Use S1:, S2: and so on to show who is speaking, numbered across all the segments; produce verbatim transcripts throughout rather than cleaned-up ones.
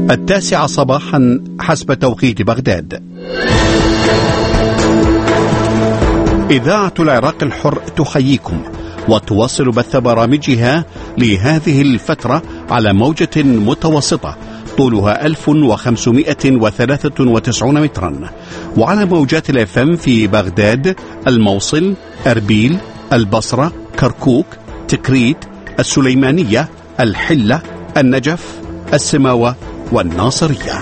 S1: التاسعة صباحا حسب توقيت بغداد. إذاعة العراق الحر تحييكم وتواصل بث برامجها لهذه الفترة على موجة متوسطة طولها ألف وخمسمائة وثلاثة وتسعين مترا، وعلى موجات الاف ام في بغداد، الموصل، أربيل، البصرة، كركوك، تكريت، السليمانية، الحلة، النجف، السماوة والناصرية.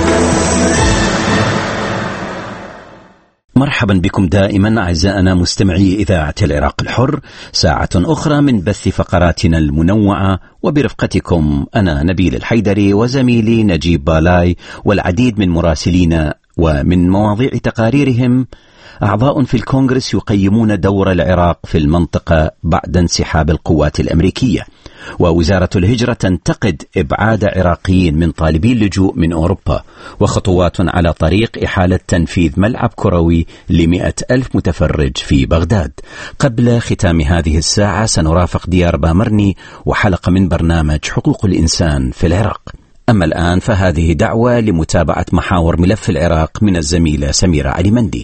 S2: مرحبا بكم دائما أعزائنا مستمعي إذاعة العراق الحر، ساعة أخرى من بث فقراتنا المنوعة، وبرفقتكم أنا نبيل الحيدري وزميلي نجيب بالاي، والعديد من مراسلين ومن مواضيع تقاريرهم أعضاء في الكونغرس يقيمون دور العراق في المنطقة بعد انسحاب القوات الأمريكية، ووزارة الهجرة تنتقد إبعاد عراقيين من طالبي اللجوء من أوروبا، وخطوات على طريق إحالة تنفيذ ملعب كروي لمئة ألف متفرج في بغداد. قبل ختام هذه الساعة سنرافق ديار بامرني وحلقة من برنامج حقوق الإنسان في العراق. أما الآن فهذه دعوة لمتابعة محاور ملف العراق من الزميلة سميرة علي مندي.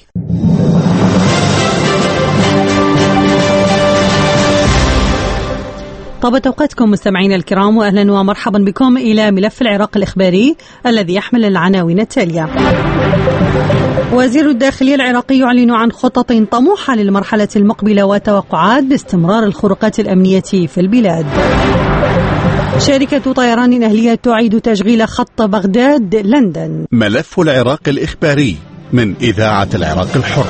S3: طابت أوقاتكم مستمعينا الكرام، وأهلا ومرحبا بكم إلى ملف العراق الإخباري الذي يحمل العناوين التالية. وزير الداخلية العراقي يعلن عن خطط طموحة للمرحلة المقبلة وتوقعات باستمرار الخروقات الأمنية في البلاد. شركة طيران أهلية تعيد تشغيل خط بغداد لندن.
S1: ملف العراق الإخباري من إذاعة العراق الحر.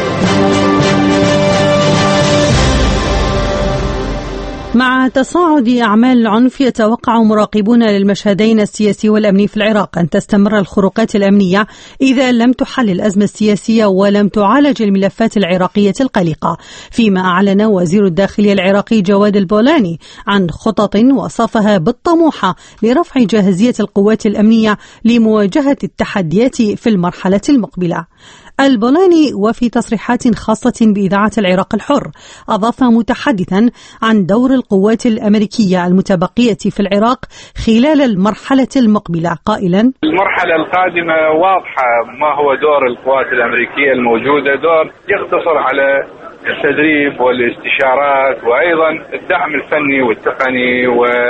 S3: مع تصاعد أعمال العنف يتوقع مراقبون للمشهدين السياسي والأمني في العراق أن تستمر الخروقات الأمنية إذا لم تحل الأزمة السياسية ولم تعالج الملفات العراقية القلقة، فيما أعلن وزير الداخلية العراقي جواد البولاني عن خطط وصفها بالطموحة لرفع جاهزية القوات الأمنية لمواجهة التحديات في المرحلة المقبلة. البولاني وفي تصريحات خاصة بإذاعة العراق الحر أضاف متحدثا عن دور القوات الأمريكية المتبقية في العراق خلال المرحلة المقبلة قائلا:
S4: المرحلة القادمة واضحة ما هو دور القوات الأمريكية الموجودة، دور يقتصر على التدريب والاستشارات وأيضا الدعم الفني والتقني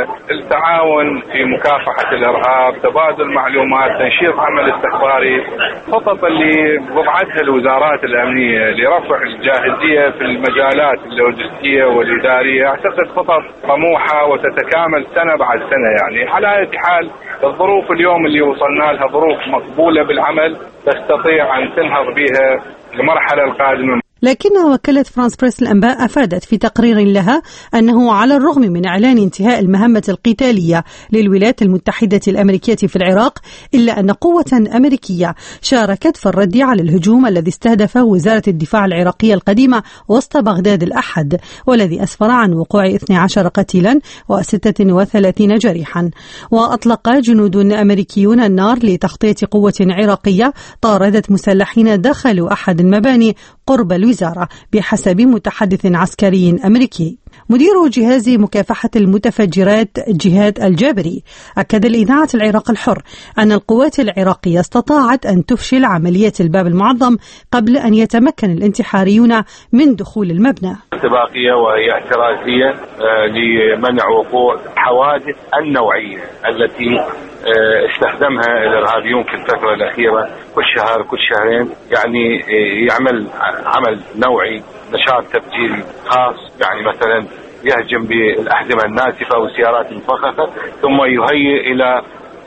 S4: والتعاون في مكافحة الإرهاب، تبادل معلومات، تنشيط عمل استخباري. خطط اللي وضعتها الوزارات الأمنية لرفع الجاهزية في المجالات اللوجستية والإدارية أعتقد خطط طموحة وتتكامل سنة بعد سنة. يعني على أي حال الظروف اليوم اللي وصلنا لها ظروف مقبولة بالعمل تستطيع أن تنهض بها المرحلة القادمة.
S3: لكن وكالة فرانس بريس الأنباء أفادت في تقرير لها أنه على الرغم من إعلان انتهاء المهمة القتالية للولايات المتحدة الأمريكية في العراق، إلا أن قوة أمريكية شاركت في الرد على الهجوم الذي استهدف وزارة الدفاع العراقية القديمة وسط بغداد الأحد، والذي أسفر عن وقوع اثني عشر قتيلا وستة وثلاثين جريحا. وأطلق جنود أمريكيون النار لتغطية قوة عراقية طاردت مسلحين دخلوا أحد المباني قرب الوزارة بحسب متحدث عسكري أمريكي. مدير جهاز مكافحة المتفجرات جهاد الجابري أكد لإذاعة العراق الحر أن القوات العراقية استطاعت أن تفشل عملية الباب المعظم قبل أن يتمكن الانتحاريون من دخول المبنى.
S4: استباقية وهي احترازية لمنع وقوع حوادث النوعية التي استخدمها الإرهابيون في الفترة الأخيرة كل شهر كل شهرين، يعني يعمل عمل نوعي، نشاط تفجيري خاص، يعني مثلا يهجم بالأحزمة الناسفة والسيارات المفخخة ثم يهيئ إلى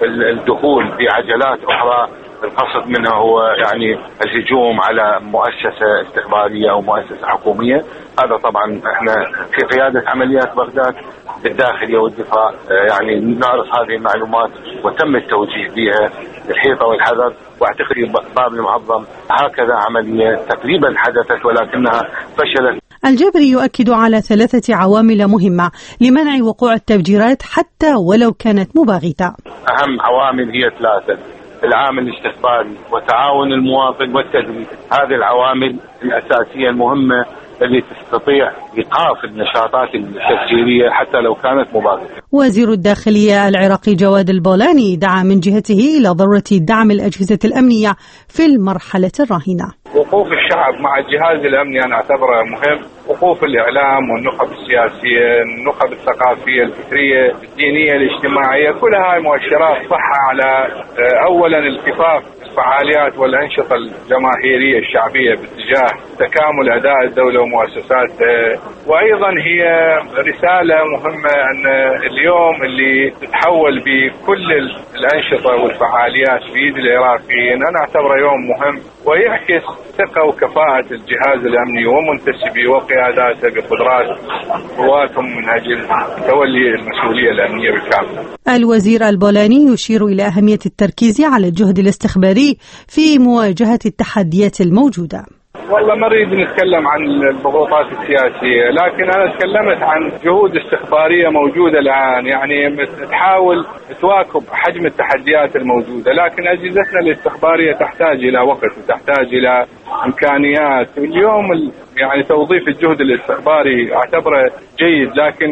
S4: الدخول بعجلات أخرى. القصد منها هو يعني الهجوم على مؤسسة استخبارية أو مؤسسة حكومية. هذا طبعا احنا في قيادة عمليات بغداد بالداخلية والدفاع يعني نعرف هذه المعلومات وتم التوجيه بها الحيطة والحذر، واعتقد باب المعظم هكذا عملية تقريبا حدثت ولكنها فشلت.
S3: الجابري يؤكد على ثلاثة عوامل مهمة لمنع وقوع التفجيرات حتى ولو كانت مباغتة.
S4: أهم عوامل هي ثلاثة: العامل الاستخباري وتعاون المواطن والتدريب. هذه العوامل الأساسية المهمة اللي تستطيع إيقاف النشاطات التفجيرية حتى لو كانت مباشرة.
S3: وزير الداخلية العراقي جواد البولاني دعا من جهته إلى ضرورة دعم الأجهزة الأمنية في المرحلة الراهنة.
S4: وقوف الشعب مع الجهاز الأمني أنا أعتبره مهم، وقوف الإعلام والنخب السياسية، النخب الثقافية الفكرية الدينية الاجتماعية، كل هاي مؤشرات صحة على أولا التفاف الفعاليات والأنشطة الجماهيرية الشعبية باتجاه تكامل أداء الدولة ومؤسساتها، وأيضا هي رسالة مهمة أن اليوم اللي تتحول بكل الأنشطة والفعاليات في يد العراقيين أنا أعتبره يوم مهم ويعكس ثقة وكفاءة الجهاز الأمني ومنتسبي وقياداته بقدرات قواتهم من أجل تولي المسؤولية الأمنية بالكامل.
S3: الوزير البولاني يشير إلى أهمية التركيز على الجهد الاستخباري في مواجهة التحديات الموجودة.
S4: والله ما نريد نتكلم عن الضغوطات السياسية، لكن أنا تكلمت عن جهود استخبارية موجودة الآن، يعني تحاول تواكب حجم التحديات الموجودة، لكن أجهزتنا الاستخبارية تحتاج إلى وقت وتحتاج إلى إمكانيات. اليوم يعني توظيف الجهد الاستخباري أعتبره جيد، لكن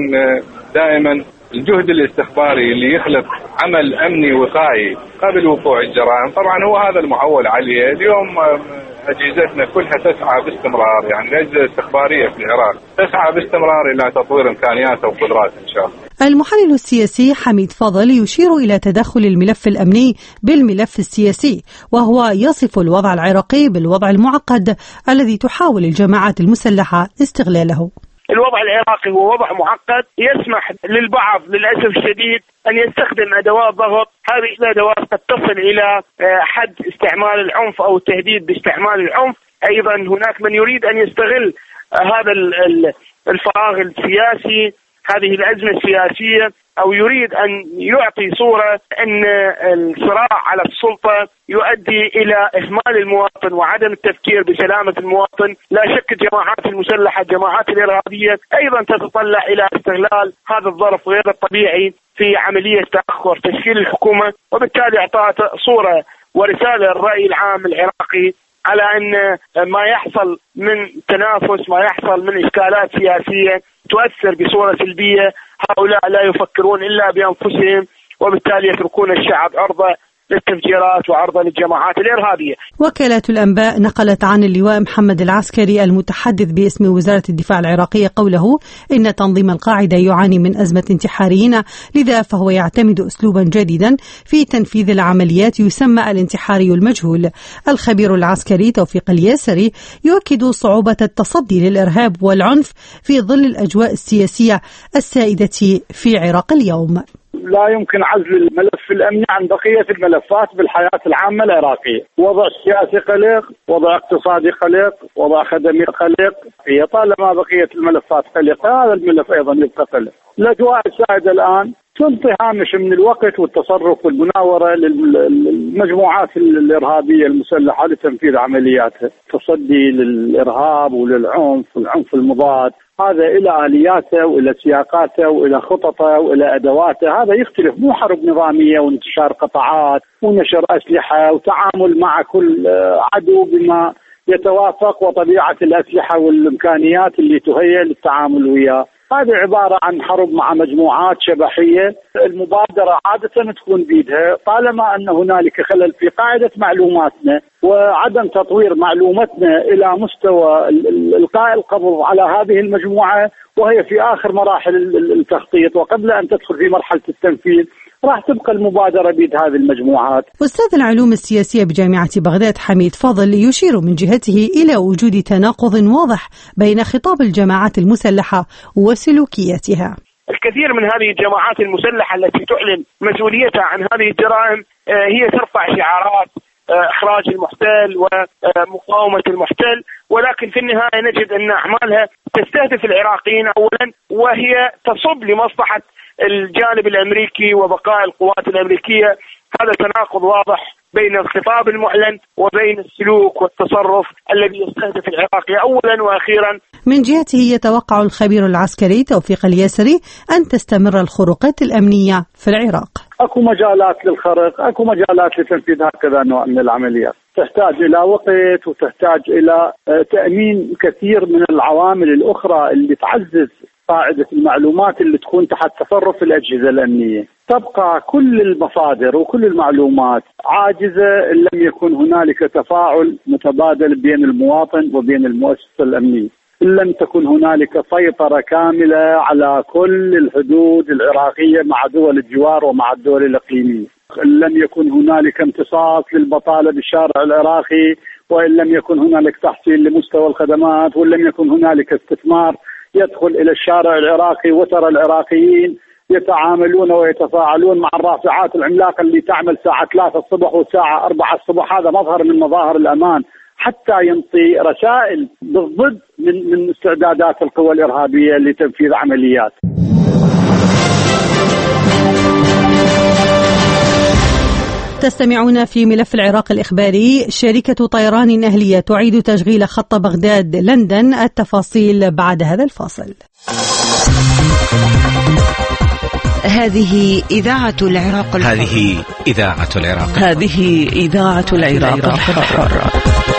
S4: دائما الجهد الاستخباري اللي يخلق عمل أمني وقائي قبل وقوع الجرائم طبعا هو هذا المعول عليه. اليوم أجهزتنا كلها تسعى باستمرار، يعني الأجهزة الاستخبارية في العراق تسعى باستمرار إلى تطوير إمكانياتها وقدراتها إن شاء الله.
S3: المحلل السياسي حميد فضل يشير إلى تدخل الملف الأمني بالملف السياسي، وهو يصف الوضع العراقي بالوضع المعقد الذي تحاول الجماعات المسلحة استغلاله.
S5: الوضع العراقي هو وضع معقد يسمح للبعض للأسف الشديد أن يستخدم أدوات ضغط. هذه الأدوات قد تصل إلى حد استعمال العنف أو التهديد باستعمال العنف. أيضا هناك من يريد أن يستغل هذا الفراغ السياسي، هذه الأزمة السياسية، أو يريد أن يعطي صورة أن الصراع على السلطة يؤدي إلى إهمال المواطن وعدم التفكير بسلامة المواطن. لا شك الجماعات المسلحة الجماعات الإرهابية أيضا تتطلع إلى استغلال هذا الظرف غير الطبيعي في عملية تأخر تشكيل الحكومة، وبالتالي إعطاء صورة ورسالة للرأي العام العراقي على أن ما يحصل من تنافس، ما يحصل من إشكالات سياسية تؤثر بصورة سلبية. هؤلاء لا يفكرون إلا بأنفسهم، وبالتالي يتركون الشعب عرضة للتفجيرات وعرضة للجماعات الإرهابية.
S3: وكالة الأنباء نقلت عن اللواء محمد العسكري المتحدث باسم وزارة الدفاع العراقية قوله إن تنظيم القاعدة يعاني من أزمة انتحاريين، لذا فهو يعتمد أسلوبا جديدا في تنفيذ العمليات يسمى الانتحاري المجهول. الخبير العسكري توفيق الياسري يؤكد صعوبة التصدي للإرهاب والعنف في ظل الأجواء السياسية السائدة في عراق اليوم.
S6: لا يمكن عزل الملف الأمني عن بقية الملفات بالحياة العامة العراقية. وضع سياسي قلق، وضع اقتصادي قلق، وضع خدمي قلق. هي طالما بقية الملفات قلقة هذا الملف أيضا يبقى قلق. الأجواء السائدة الآن تنطي هامش من الوقت والتصرف والمناورة للمجموعات الإرهابية المسلحة لتنفيذ عملياتها، تصدي للإرهاب وللعنف والعنف المضاد. هذا إلى آلياته وإلى سياقاته وإلى خططه وإلى أدواته. هذا يختلف، مو حرب نظامية وانتشار قطاعات ونشر أسلحة وتعامل مع كل عدو بما يتوافق وطبيعة الأسلحة والإمكانيات اللي تهيأ للتعامل وياه. هذه عبارة عن حرب مع مجموعات شبحية. المبادرة عادة تكون بيدها طالما أن هنالك خلل في قاعدة معلوماتنا وعدم تطوير معلوماتنا إلى مستوى إلقاء القبض على هذه المجموعة، وهي في آخر مراحل التخطيط وقبل أن تدخل في مرحلة التنفيذ، راح تبقى المبادرة بيد هذه المجموعات.
S3: أستاذ العلوم السياسية بجامعة بغداد حميد فضل يشير من جهته إلى وجود تناقض واضح بين خطاب الجماعات المسلحة وسلوكياتها.
S5: الكثير من هذه الجماعات المسلحة التي تعلن مسؤوليتها عن هذه الجرائم هي ترفع شعارات إخراج المحتل ومقاومة المحتل، ولكن في النهاية نجد أن أعمالها تستهدف العراقيين أولا، وهي تصب لمصلحة الجانب الأمريكي وبقاء القوات الأمريكية. هذا تناقض واضح بين الخطاب المعلن وبين السلوك والتصرف الذي يستهدف العراقي أولا وأخيرا.
S3: من جهته يتوقع الخبير العسكري توفيق الياسري أن تستمر الخروقات الأمنية في العراق.
S6: اكو مجالات للخرق، اكو مجالات لتنفيذ هكذا نوع من العمليات. تحتاج الى وقت وتحتاج الى تامين كثير من العوامل الاخرى اللي تعزز قاعده المعلومات اللي تكون تحت تصرف الاجهزه الامنيه. تبقى كل المصادر وكل المعلومات عاجزه ان لم يكن هنالك تفاعل متبادل بين المواطن وبين المؤسسه الامنيه. إن لم تكن هنالك سيطرة كاملة على كل الحدود العراقية مع دول الجوار ومع الدول الإقليمية. إن لم يكن هنالك امتصاص للبطالة بالشارع العراقي، وإن لم يكن هنالك تحسين لمستوى الخدمات، وإن لم يكن هنالك استثمار يدخل إلى الشارع العراقي، وترى العراقيين يتعاملون ويتفاعلون مع الرافعات العملاقة اللي تعمل ساعة ثلاثة الصبح وساعة أربعة الصبح. هذا مظهر من مظاهر الأمان، حتى ينطي رسائل بالضد من من استعدادات القوى الإرهابية لتنفيذ عمليات.
S3: تستمعون في ملف العراق الإخباري. شركة طيران أهلية تعيد تشغيل خط بغداد لندن. التفاصيل بعد هذا الفاصل.
S7: هذه إذاعة العراق الحر.
S2: هذه إذاعة العراق
S7: هذه إذاعة العراق الحر.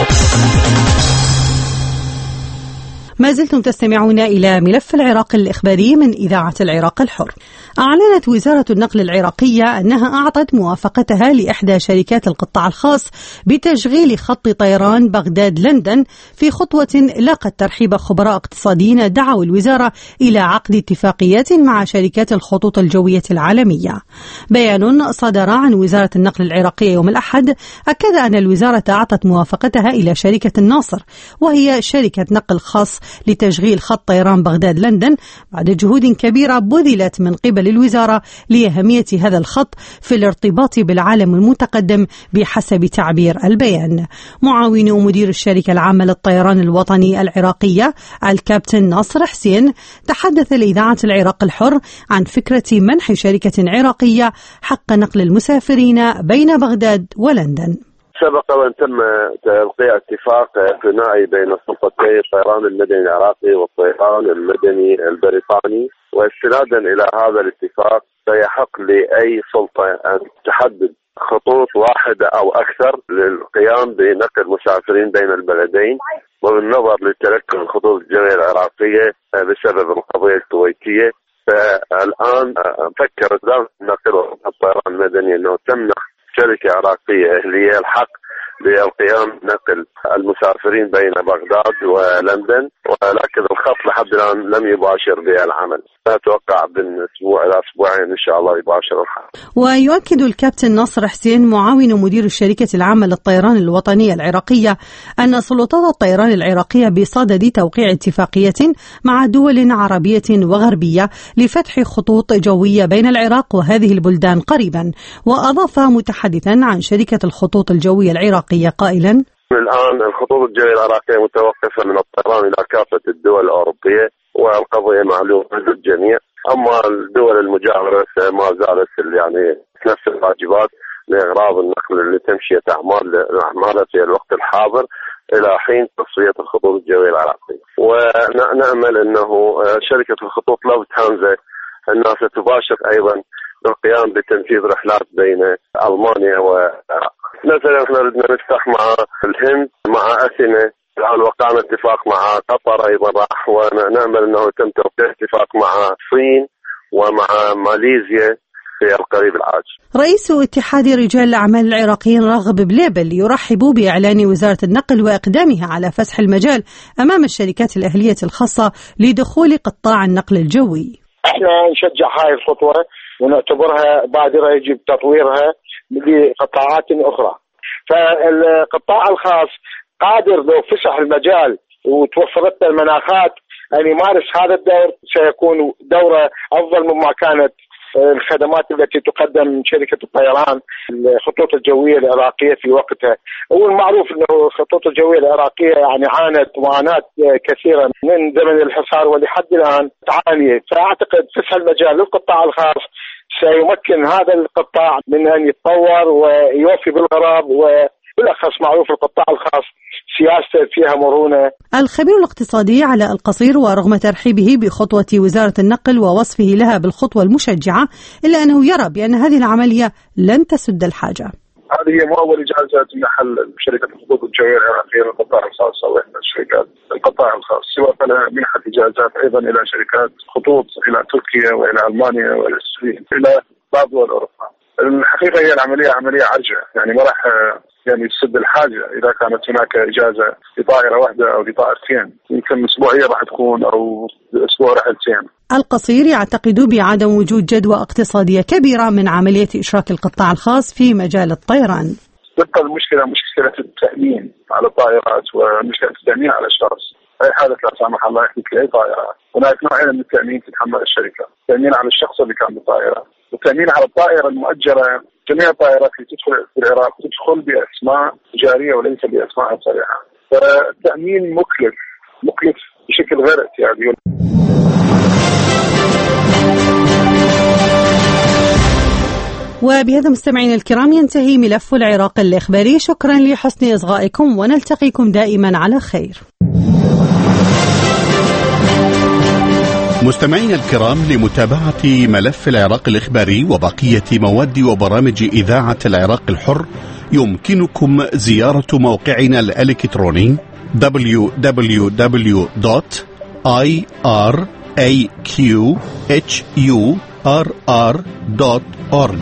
S3: ما زلتم تستمعون إلى ملف العراق الإخباري من إذاعة العراق الحر. أعلنت وزارة النقل العراقية أنها أعطت موافقتها لإحدى شركات القطاع الخاص بتشغيل خط طيران بغداد لندن، في خطوة لاقت ترحيب خبراء اقتصاديين دعوا الوزارة إلى عقد اتفاقيات مع شركات الخطوط الجوية العالمية. بيان صدر عن وزارة النقل العراقية يوم الأحد أكد أن الوزارة أعطت موافقتها إلى شركة الناصر، وهي شركة نقل خاص لتشغيل خط طيران بغداد لندن بعد جهود كبيرة بذلت من قبل الوزارة لأهمية هذا الخط في الارتباط بالعالم المتقدم بحسب تعبير البيان. معاون مدير الشركة العامة للطيران الوطني العراقية الكابتن ناصر حسين تحدث لإذاعة العراق الحر عن فكرة منح شركة عراقية حق نقل المسافرين بين بغداد ولندن.
S8: سبق وأن تم توقيع اتفاق ثنائي بين سلطتي الطيران المدني العراقي والطيران المدني البريطاني، واستنادا إلى هذا الاتفاق سيحق لأي سلطة أن تحدد خطوط واحدة أو أكثر للقيام بنقل مسافرين بين البلدين، وبالنظر لتلكم الخطوط الجوية العراقية بسبب القضية الكويتية. فالآن فكرت وزارة النقل والطيران المدني أنه تمنح شركة عراقية أهلية الحق بالقيام بنقل المسافرين بين بغداد ولندن، ولكن الخط لحد الآن لم يباشر به العمل. نتوقع بالأسبوع إلى أسبوعين إن شاء الله يباشر الحق.
S3: ويؤكد الكابتن ناصر حسين معاون مدير الشركة العامة للطيران الوطنية العراقية أن سلطات الطيران العراقية بصدد توقيع اتفاقية مع دول عربية وغربية لفتح خطوط جوية بين العراق وهذه البلدان قريبا. وأضاف متحدثا عن شركة الخطوط الجوية العراقية قائلا:
S8: الآن الخطوط الجوية العراقية متوقفة من الطيران إلى كافة الدول الأوروبية، والقضية معلومة للجميع. أما الدول المجاورة ما زالت يعني نفس الواجبات لإغراض النقل اللي تمشي أعمالها في الوقت الحاضر إلى حين تصفية الخطوط الجوية العراقية. ونأمل أنه شركة الخطوط لوفتهانزا أنها ستباشر أيضا بالقيام بتنفيذ رحلات بين ألمانيا والعراق. مثلا احنا بدنا نفتح مع الهند مع أثينا، الآن وقعنا اتفاق مع قطر أيضا راح، ونأمل أنه يتم توقيع اتفاق مع الصين ومع ماليزيا في القريب العاجل.
S3: رئيس اتحاد رجال الأعمال العراقيين راغب بليبل يرحب بإعلان وزارة النقل وإقدامها على فسح المجال أمام الشركات الأهلية الخاصة لدخول قطاع النقل الجوي.
S9: احنا نشجع هاي الخطوة ونعتبرها بادرة يجب تطويرها لقطاعات أخرى. فالقطاع الخاص قادر لو فسح المجال وتوفرت المناخات أن يمارس هذا الدور، سيكون دورة أفضل مما كانت الخدمات التي تقدم من شركة الطيران الخطوط الجوية العراقية في وقتها. هو المعروف أنه الخطوط الجوية العراقية يعني عانت معاناة كثيرة من زمن الحصار ولحد الآن تعاني. فأعتقد فسح المجال للقطاع الخاص سيمكن هذا القطاع من أن يتطور ويوفي بالغرض، وبالأخص معروف القطاع الخاص سياسة فيها مرونة.
S3: الخبير الاقتصادي علاء القصير، ورغم ترحيبه بخطوة وزارة النقل ووصفه لها بالخطوة المشجعة، إلا أنه يرى بأن هذه العملية لن تسد الحاجة.
S10: هذه هي مو أول إجازة تمنحها شركة الخطوط الجوية العراقية للقطاع الخاص أو إحدى الشركات القطاع الخاص، سواء منحت إجازات أيضا إلى شركات خطوط إلى تركيا وإلى ألمانيا وإلى السويد إلى بعض دول أوروبا. الحقيقة هي العملية عملية عرجة، يعني ما راح يعني تسد الحاجة إذا كانت هناك إجازة لطائرة واحدة أو لطائرتين، يمكن أسبوعية راح تكون أو أسبوع رحلتين.
S3: القصير يعتقد بعدم وجود جدوى اقتصادية كبيرة من عملية إشراك القطاع الخاص في مجال الطيران.
S10: تبقى المشكلة مشكلة التأمين على الطائرات ومشكلة التأمين على الأشخاص. أي حالة لا سمح الله يحدث لأي طائرة، هناك نوعين من التأمين تتحمل الشركة: التأمين على الشخص اللي كان بالطائرة، والتأمين على الطائرة المؤجرة. جميع الطائرات اللي تدخل في العراق تدخل بأسماء تجارية وليس بأسماء صريحة، فالتأمين مكلف مكلف بشكل غير اعتيادي.
S3: وبهذا مستمعينا الكرام ينتهي ملف العراق الإخباري. شكرا لحسن إصغائكم، ونلتقيكم دائما على خير.
S1: مستمعينا الكرام، لمتابعة ملف العراق الإخباري وبقية مواد وبرامج إذاعة العراق الحر يمكنكم زيارة موقعنا الإلكتروني دبليو دبليو دبليو دوت آي آر إيه كيو إتش يو آر آر دوت أورج.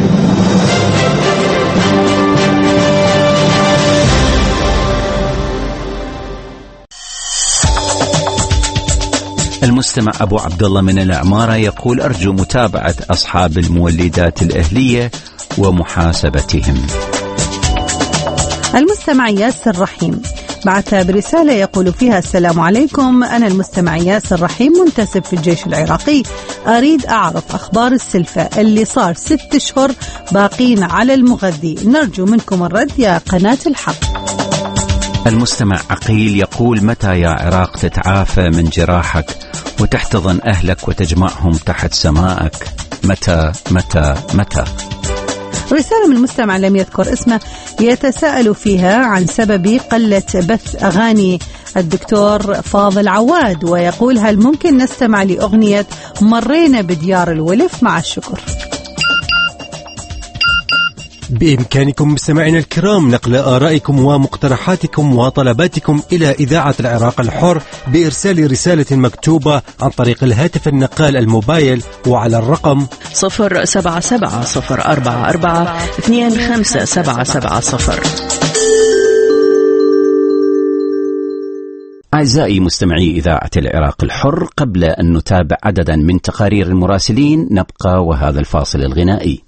S2: المستمع أبو عبد الله من العمارة يقول: أرجو متابعة أصحاب المولدات الأهلية ومحاسبتهم.
S3: المستمع ياسر رحيم بعث برسالة يقول فيها: السلام عليكم، أنا المستمع ياسر رحيم منتسب في الجيش العراقي، أريد أعرف أخبار السلفة اللي صار ست أشهر باقين على المغذي، نرجو منكم الرد يا قناة الحق.
S2: المستمع عقيل يقول: متى يا عراق تتعافى من جراحك وتحتضن أهلك وتجمعهم تحت سمائك؟ متى متى متى؟
S3: رسالة من المستمع لم يذكر اسمه يتساءل فيها عن سبب قلة بث أغاني الدكتور فاضل عواد، ويقول: هل ممكن نستمع لأغنية مرينا بديار الولف؟ مع الشكر.
S11: بإمكانكم مستمعينا الكرام نقل آرائكم ومقترحاتكم وطلباتكم إلى إذاعة العراق الحر بإرسال رسالة مكتوبة عن طريق الهاتف النقال الموبايل وعلى الرقم
S7: صفر سبعة سبعة صفر أربعة أربعة اثنين خمسة سبعة سبعة صفر.
S2: أعزائي مستمعي إذاعة العراق الحر، قبل أن نتابع عددا من تقارير المراسلين نبقى وهذا الفاصل الغنائي.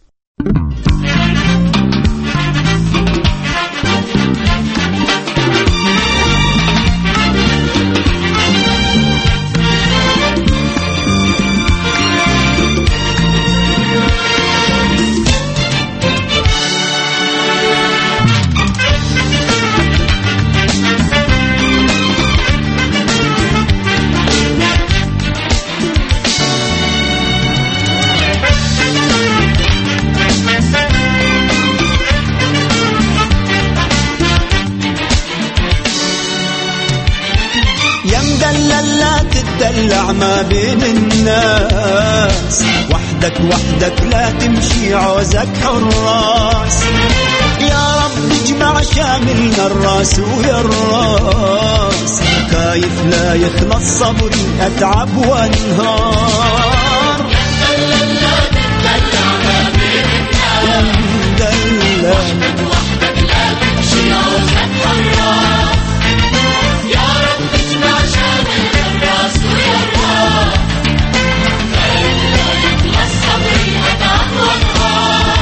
S12: تدلع ما بين الناس، وحدك وحدك لا تمشي عوزك حراس، يا رب اجمع شاملنا الراس ويا الراس، كايف لا يخلص صبري أتعب وانهار،
S13: لا تدلع ما بين الناس، وحدك وحدك لا تمشي عوزك حراس، يا رب اجمع شاملنا الراس ويا الراس، كايف لا يخلص صبري أتعب وانهار.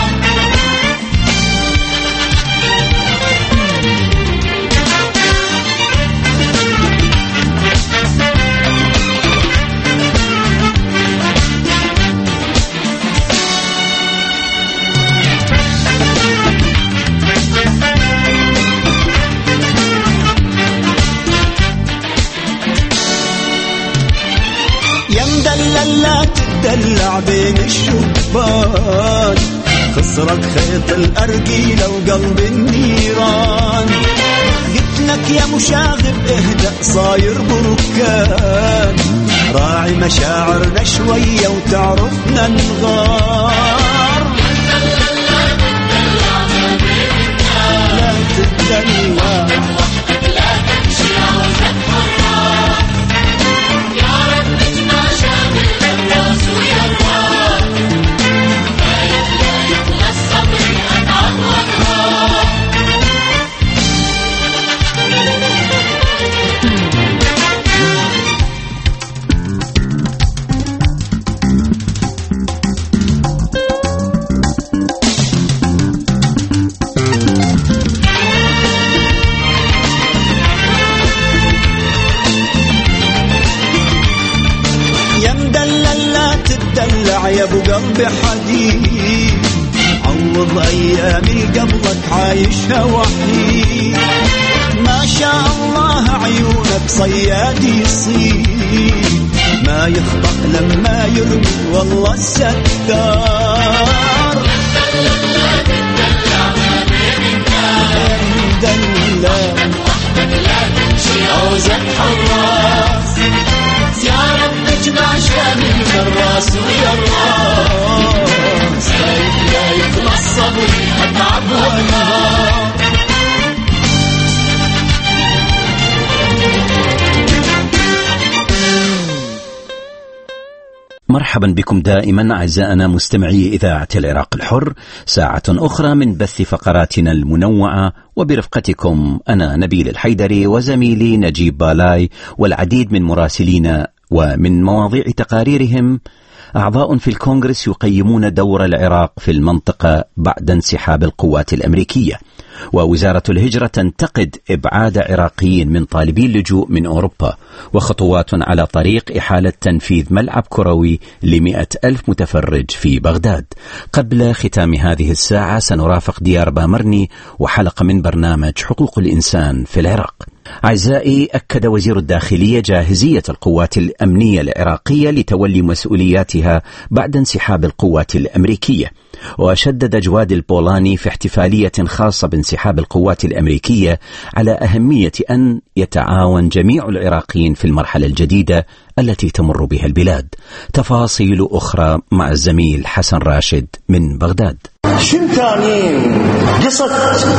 S12: لا تدلع بين الشبان، خسرك خيط الأرجيلة وقلب النيران، قلت منك يا مشاغب اهدأ صاير بركان، راعي مشاعرنا شوية وتعرفنا نغار. لا تتدلع
S13: لا تمشي عوزك حرة، يا رب اجمع شامل الراس ويرواح، خايف لا يخلص صبري أتعب وأنهار.
S12: يا ابو قلبي حديد، عوض ايامي قبلك عايشها وحيد. ما شاء الله عيونك صياد يصيد، ما يخطأ لما يرمي والله الستار. مدلل وحدك لا تمشي عوزك حراس، يا رب اجمع شامل الراس والراس، خايف لا يخلص صبري اتعب وانهار.
S2: مرحبا بكم دائما أعزائنا مستمعي إذاعة العراق الحر، ساعة أخرى من بث فقراتنا المنوعة، وبرفقتكم أنا نبيل الحيدري وزميلي نجيب بالاي، والعديد من مراسلينا ومن مواضيع تقاريرهم أعضاء في الكونغرس يقيمون دور العراق في المنطقة بعد انسحاب القوات الأمريكية. ووزارة الهجرة تنتقد إبعاد عراقيين من طالبي اللجوء من أوروبا، وخطوات على طريق إحالة تنفيذ ملعب كروي لمئة ألف متفرج في بغداد. قبل ختام هذه الساعة سنرافق ديار بامرني وحلقة من برنامج حقوق الإنسان في العراق. أعزائي، أكد وزير الداخلية جاهزية القوات الأمنية العراقية لتولي مسؤولياتها بعد انسحاب القوات الأمريكية، وشدد جواد البولاني في احتفالية خاصة بانسحاب القوات الأمريكية على أهمية أن يتعاون جميع العراقيين في المرحلة الجديدة التي تمر بها البلاد. تفاصيل أخرى مع الزميل حسن راشد من بغداد.
S14: شمتانين قصت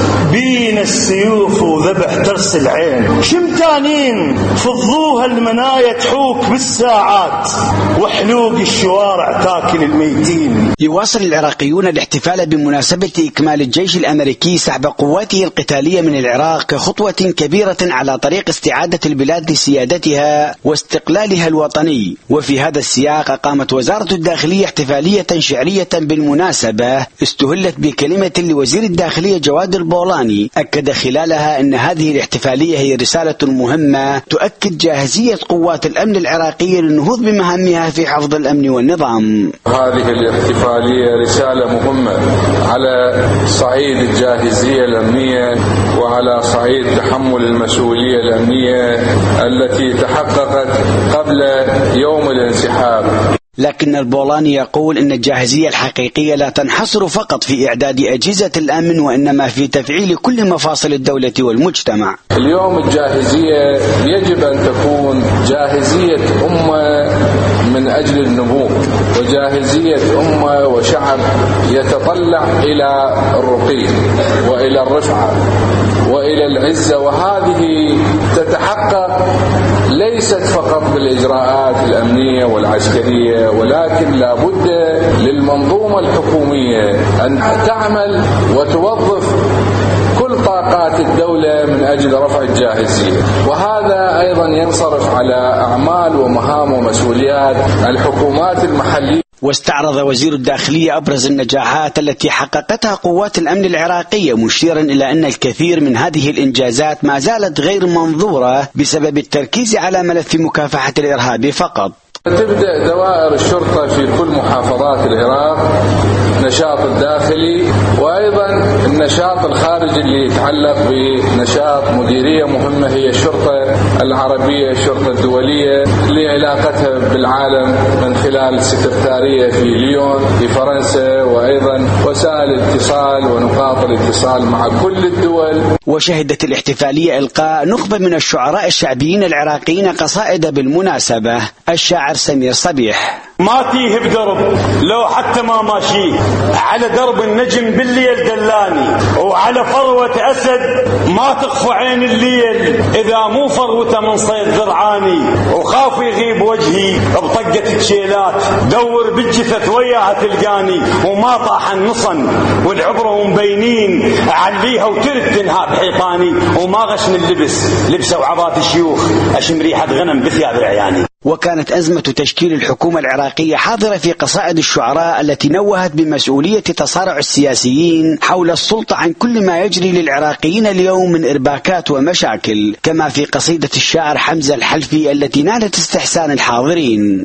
S14: بين السيوف وذبح ترس العين، شمتانين فضوها المنايا تحوك بالساعات، وحلوق الشوارع تاكل الميتين.
S15: يواصل العراقيون الاحتفال بمناسبة إكمال الجيش الأمريكي سحب قواته القتالية من العراق كخطوة كبيرة على طريق استعادة البلاد لسيادتها واستقلالها الوطني. وفي هذا السياق قامت وزارة الداخلية احتفالية شعرية بالمناسبة استهلت بكلمة لوزير الداخلية جواد البولاني، أكد خلالها أن هذه الاحتفالية هي رسالة مهمة تؤكد جاهزية قوات الأمن العراقية للنهوض بمهامها في حفظ الأمن والنظام.
S16: هذه الاحتفالية رسالة مهمة على صعيد الجاهزية الأمنية وعلى صعيد تحمل المسؤولية الأمنية التي تحققت قبل يوم الانسحاب.
S15: لكن البولاني يقول أن الجاهزية الحقيقية لا تنحصر فقط في إعداد أجهزة الأمن، وإنما في تفعيل كل مفاصل الدولة والمجتمع.
S16: اليوم الجاهزية يجب أن تكون جاهزية أمة من أجل النمو، وجاهزية أمة وشعب يتطلع إلى الرقي وإلى الرفعة وإلى العزة، وهذه تتحقق ليست فقط بالإجراءات الأمنية والعسكرية، ولكن لا بد للمنظومة الحكومية أن تعمل وتوظف كل طاقات الدولة من أجل رفع الجاهزية، وهذا أيضا ينصرف على أعمال ومهام ومسؤوليات الحكومات المحلية.
S15: واستعرض وزير الداخلية أبرز النجاحات التي حققتها قوات الأمن العراقية، مشيرا إلى أن الكثير من هذه الإنجازات ما زالت غير منظورة بسبب التركيز على ملف مكافحة الإرهاب فقط.
S16: تبدأ دوائر الشرطة في كل محافظات العراق نشاط الداخلي، وأيضا النشاط الخارجي اللي يتعلق بنشاط مديرية مهمة هي الشرطة العربية، الشرطة الدولية اللي علاقتها بالعالم من خلال سكرتارية في ليون في فرنسا، وأيضا وسائل الاتصال ونقاط الاتصال مع كل الدول.
S15: وشهدت الاحتفالية إلقاء نخبة من الشعراء الشعبيين العراقيين قصائد بالمناسبة. الشاعر سمير صبيح:
S14: ما تيه بدرب لو حتى ما ماشي، على درب النجم بالليل دلاني، وعلى فروة أسد ما تخفى عين الليل، إذا مو فروته من صيد ذرعاني، وخاف يغيب وجهي بطقة الشيلات، دور بالجثث وياها تلقاني، وما طاح النصن والعبرة مبينين، عليها وترد تنها بحيطاني، وما غشن اللبس لبسه وعبات الشيوخ، أشم ريحة غنم بثياب العياني.
S15: وكانت أزمة تشكيل الحكومة العراقية حاضرة في قصائد الشعراء التي نوهت بمسؤولية تصارع السياسيين حول السلطة عن كل ما يجري للعراقيين اليوم من إرباكات ومشاكل، كما في قصيدة الشاعر حمزة الحلفي التي نالت استحسان الحاضرين: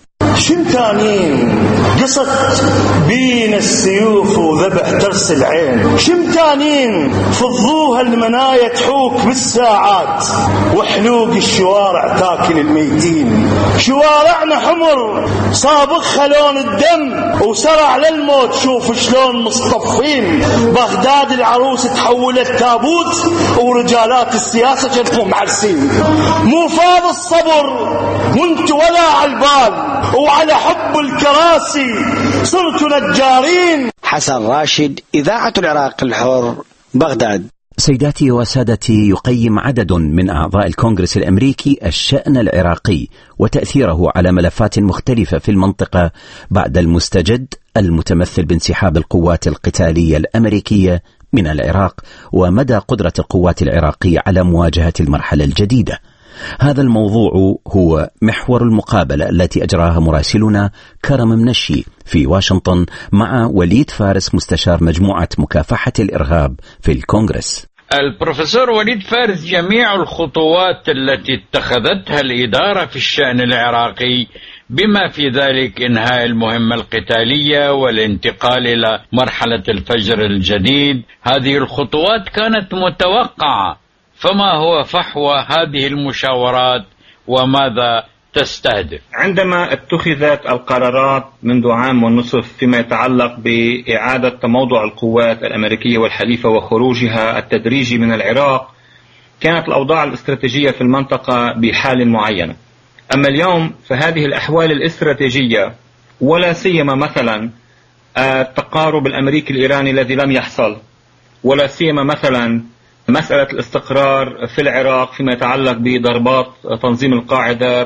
S14: شمتانين قصت بين السيوف وذبح ترس العين، شمتانين فضوها المنايا تحوك بالساعات، وحلوق الشوارع تاكل الميتين، شوارعنا حمر صابخها لون الدم، وسرع للموت شوف شلون مصطفين، بغداد العروس تحولت تابوت، ورجالات السياسة جنبهم معرسين، مو فاض الصبر وانت ولا عالبال، وعلى حب الكراسي صرت نجارين.
S15: حسن راشد، إذاعة العراق الحر، بغداد.
S2: سيداتي وسادتي، يقيم عدد من أعضاء الكونغرس الأمريكي الشأن العراقي وتأثيره على ملفات مختلفة في المنطقة بعد المستجد المتمثل بانسحاب القوات القتالية الأمريكية من العراق، ومدى قدرة القوات العراقية على مواجهة المرحلة الجديدة. هذا الموضوع هو محور المقابلة التي أجراها مراسلنا كرم منشي في واشنطن مع وليد فارس، مستشار مجموعة مكافحة الإرهاب في الكونغرس.
S17: البروفيسور وليد فارس، جميع الخطوات التي اتخذتها الإدارة في الشأن العراقي بما في ذلك إنهاء المهمة القتالية والانتقال إلى مرحلة الفجر الجديد، هذه الخطوات كانت متوقعة، فما هو فحوى هذه المشاورات وماذا تستهدف؟
S18: عندما اتخذت القرارات منذ عام ونصف فيما يتعلق بإعادة تموضع القوات الأمريكية والحليفة وخروجها التدريجي من العراق، كانت الأوضاع الاستراتيجية في المنطقة بحال معينة. أما اليوم فهذه الأحوال الاستراتيجية، ولا سيما مثلا التقارب الأمريكي الإيراني الذي لم يحصل، ولا سيما مثلا مسألة الاستقرار في العراق فيما يتعلق بضربات تنظيم القاعدة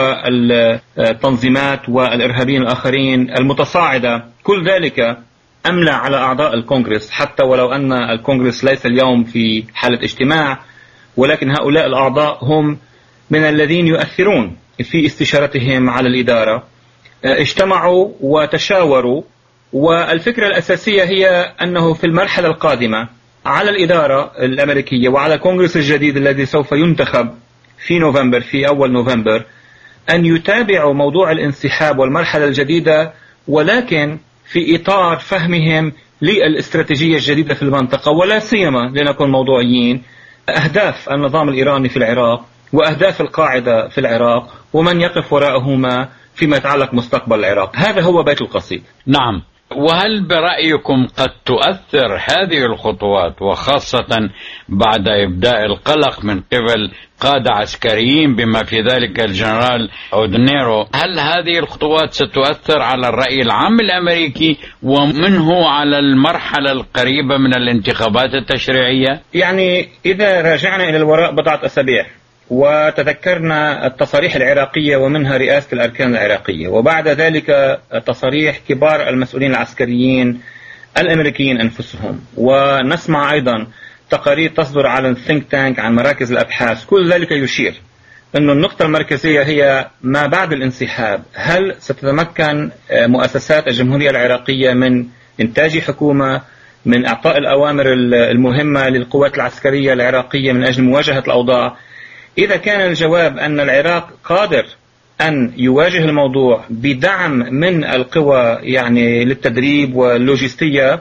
S18: والتنظيمات والإرهابيين الآخرين المتصاعدة، كل ذلك أملى على أعضاء الكونغرس، حتى ولو أن الكونغرس ليس اليوم في حالة اجتماع، ولكن هؤلاء الأعضاء هم من الذين يؤثرون في استشارتهم على الإدارة. اجتمعوا وتشاوروا، والفكرة الأساسية هي أنه في المرحلة القادمة على الإدارة الأمريكية وعلى الكونغرس الجديد الذي سوف ينتخب في نوفمبر، في أول نوفمبر، أن يتابعوا موضوع الانسحاب والمرحلة الجديدة، ولكن في إطار فهمهم للاستراتيجية الجديدة في المنطقة، ولا سيما لنكون موضوعيين أهداف النظام الإيراني في العراق وأهداف القاعدة في العراق ومن يقف وراءهما فيما يتعلق مستقبل العراق. هذا هو بيت القصيد.
S17: نعم. وهل برأيكم قد تؤثر هذه الخطوات، وخاصة بعد إبداء القلق من قبل قادة عسكريين بما في ذلك الجنرال أودنيرو، هل هذه الخطوات ستؤثر على الرأي العام الأمريكي ومنه على المرحلة القريبة من الانتخابات التشريعية؟
S18: يعني إذا راجعنا إلى الوراء بضعة أسابيع وتذكرنا التصاريح العراقية ومنها رئاسة الأركان العراقية، وبعد ذلك تصاريح كبار المسؤولين العسكريين الأمريكيين أنفسهم، ونسمع أيضا تقارير تصدر عن الثينك تانك عن مراكز الأبحاث، كل ذلك يشير أن النقطة المركزية هي ما بعد الانسحاب. هل ستتمكن مؤسسات الجمهورية العراقية من إنتاج حكومة، من إعطاء الأوامر المهمة للقوات العسكرية العراقية من أجل مواجهة الأوضاع؟ إذا كان الجواب أن العراق قادر أن يواجه الموضوع بدعم من القوى يعني للتدريب واللوجستية،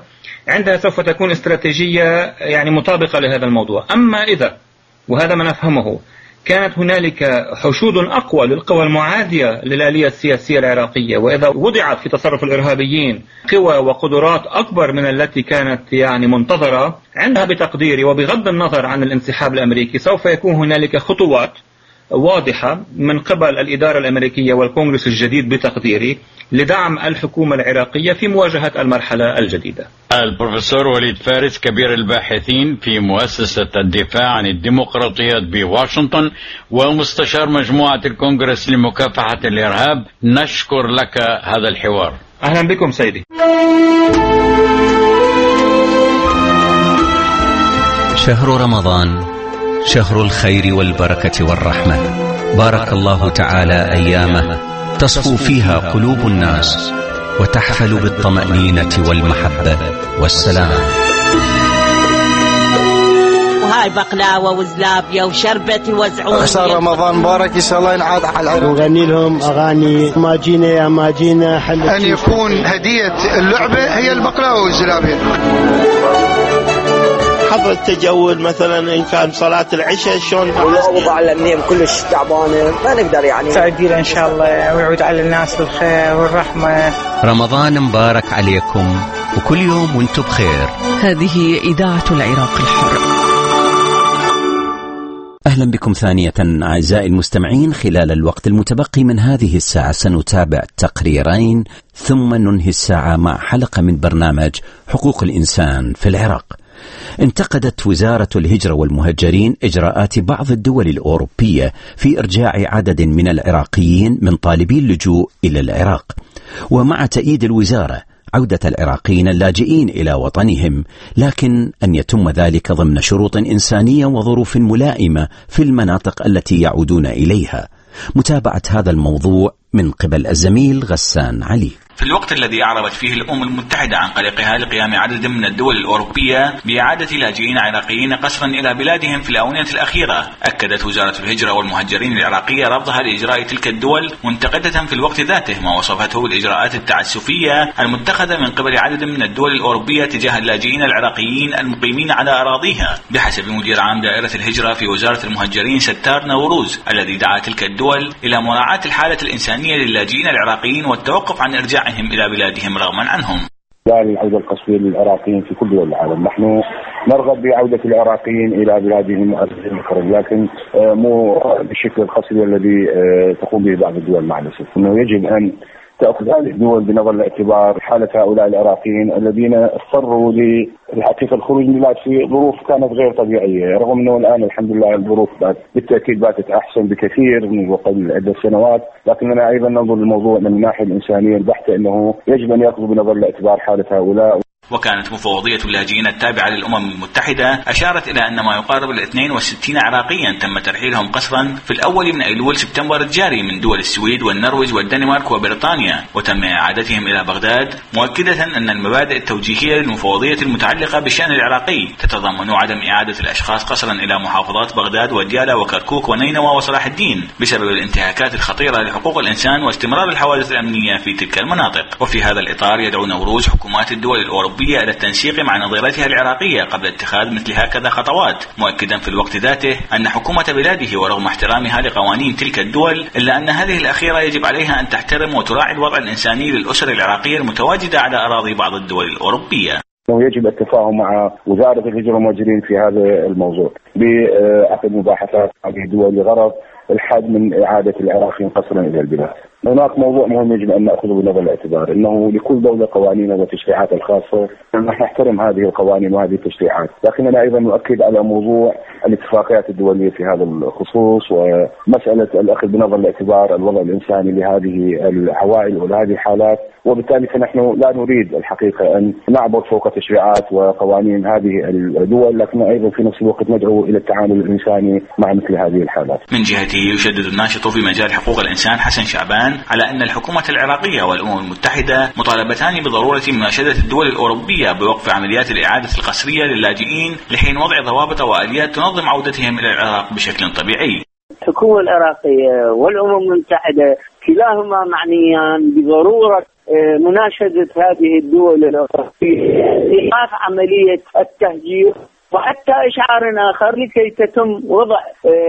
S18: عندها سوف تكون استراتيجية يعني مطابقة لهذا الموضوع. أما إذا، وهذا ما نفهمه، كانت هنالك حشود أقوى للقوى المعادية للآلية السياسية العراقية، وإذا وضعت في تصرف الإرهابيين قوى وقدرات أكبر من التي كانت يعني منتظرة، عندها بتقديري وبغض النظر عن الانسحاب الأمريكي سوف يكون هنالك خطوات واضحة من قبل الإدارة الأمريكية والكونغرس الجديد بتقديري لدعم الحكومة العراقية في مواجهة المرحلة الجديدة.
S17: البروفيسور وليد فارس كبير الباحثين في مؤسسة الدفاع عن الديمقراطيات بواشنطن ومستشار مجموعة الكونغرس لمكافحة الإرهاب، نشكر لك هذا الحوار.
S18: أهلا بكم سيدي.
S2: شهر رمضان شهر الخير والبركة والرحمة، بارك الله تعالى أيامه تصفو فيها قلوب الناس وتحفل بالطمأنينة والمحبة والسلام.
S19: وهاي بقلاوة وزلابية وشربة وزعون.
S20: شهر رمضان مبارك، إن شاء الله ينعاد على العراق.
S21: نغني لهم أغاني ما جينا يا ما جينا حل
S20: أن يكون هدية اللعبة هي البقلاوة والزلابية.
S21: حضر التجول مثلا إن كان صلاة العشاء شلون
S22: والوضع الأمنية كلش تعبانة، ما نقدر يعني
S23: سعيدين إن شاء الله ويعود على الناس بالخير والرحمة.
S2: رمضان مبارك عليكم وكل يوم وانتم بخير.
S7: هذه إذاعة العراق الحر.
S2: أهلا بكم ثانية أعزائي المستمعين. خلال الوقت المتبقي من هذه الساعة سنتابع تقريرين ثم ننهي الساعة مع حلقة من برنامج حقوق الإنسان في العراق. انتقدت وزارة الهجرة والمهجرين إجراءات بعض الدول الأوروبية في إرجاع عدد من العراقيين من طالبي اللجوء إلى العراق، ومع تأييد الوزارة عودة العراقيين اللاجئين إلى وطنهم، لكن أن يتم ذلك ضمن شروط إنسانية وظروف ملائمة في المناطق التي يعودون إليها. متابعة هذا الموضوع من قبل الزميل غسان علي.
S24: في الوقت الذي أعربت فيه الأمم المتحدة عن قلقها لقيام عدد من الدول الأوروبية بإعادة لاجئين عراقيين قسرا إلى بلادهم في الآونة الأخيرة، أكدت وزارة الهجرة والمهجرين العراقية رفضها لإجراء تلك الدول، منتقدة في الوقت ذاته ما وصفته بالإجراءات التعسفية المتخذة من قبل عدد من الدول الأوروبية تجاه اللاجئين العراقيين المقيمين على أراضيها. بحسب مدير عام دائرة الهجرة في وزارة المهجرين ستار نوروز، الذي دعا تلك الدول إلى مراعاة الحالة الإنسانية للاجئين العراقيين والتوقف عن إرجاع إلى بلادهم رغما عنهم.
S25: العودة القسرية للعراقيين في كل دول العالم، نحن نرغب بعودة العراقيين إلى بلادهم وأرضهم، لكن مو بالشكل القسري الذي تقوم به بعض الدول. مع الأسف أنه يجب أن تأخذ هذه الدول بنظر الاعتبار حالة هؤلاء العراقيين الذين اضطروا للحقيقة الخروج من البلاد في ظروف كانت غير طبيعية، رغم أنه الآن الحمد لله الظروف بالتأكيد باتت أحسن بكثير من قبل عدة سنوات، لكننا أيضا ننظر للموضوع من الناحية الإنسانية البحتة، أنه يجب أن يأخذوا بنظر الاعتبار حالة هؤلاء.
S24: وكانت مفوضية اللاجئين التابعة للأمم المتحدة أشارت إلى أن ما يقارب ال اثنين وستين عراقيا تم ترحيلهم قسرا في الأول من أيلول سبتمبر الجاري من دول السويد والنرويج والدنمارك وبريطانيا، وتم إعادتهم إلى بغداد، مؤكدة أن المبادئ التوجيهية للمفوضية المتعلقة بالشأن العراقي تتضمن عدم إعادة الأشخاص قسرا إلى محافظات بغداد وديالى وكركوك ونينوى وصلاح الدين بسبب الانتهاكات الخطيرة لحقوق الإنسان واستمرار الحوادث الأمنية في تلك المناطق. وفي هذا الإطار يدعو نوروز حكومات الدول الأوروبية إلى التنسيق مع نظيرتها العراقية قبل اتخاذ مثل هكذا خطوات، مؤكدا في الوقت ذاته أن حكومة بلاده ورغم احترامها لقوانين تلك الدول إلا أن هذه الأخيرة يجب عليها أن تحترم وتراعي الوضع الإنساني للأسر العراقية المتواجدة على أراضي بعض الدول الأوروبية.
S25: يجب التفاهم مع وزارة الهجرة والمهجرين في هذا الموضوع بعقد مباحثات هذه الدول لغرض الحد من إعادة العراقيين قسرا إلى البلاد. هناك موضوع مهم يجب أن نأخذه بنظر الاعتبار، أنه لكل دولة قوانين وتشريعات الخاصة، نحن نحترم هذه القوانين وهذه التشريعات، لكننا أيضا نؤكد على موضوع الاتفاقيات الدولية في هذا الخصوص، ومسألة الأخذ بنظر الاعتبار الوضع الإنساني لهذه العوائل ولهذه الحالات، وبالتالي فنحن لا نريد الحقيقة أن نعبر فوق تشريعات وقوانين هذه الدول، لكن أيضا في نفس الوقت ندعو إلى التعامل الإنساني مع مثل هذه الحالات.
S24: من جهته يشدد الناشط في مجال حقوق الإنسان حسن شعبان على أن الحكومة العراقية والأمم المتحدة مطالبتان بضرورة مناشدة الدول الأوروبية بوقف عمليات الإعادة القسرية للاجئين لحين وضع ضوابط وآليات تنظم عودتهم إلى العراق بشكل طبيعي.
S22: الحكومة العراقية والأمم المتحدة كلاهما معنيان بضرورة
S4: مناشدة هذه الدول الأوروبية إيقاف عملية التهجير، وحتى إشعار آخر لكي تتم وضع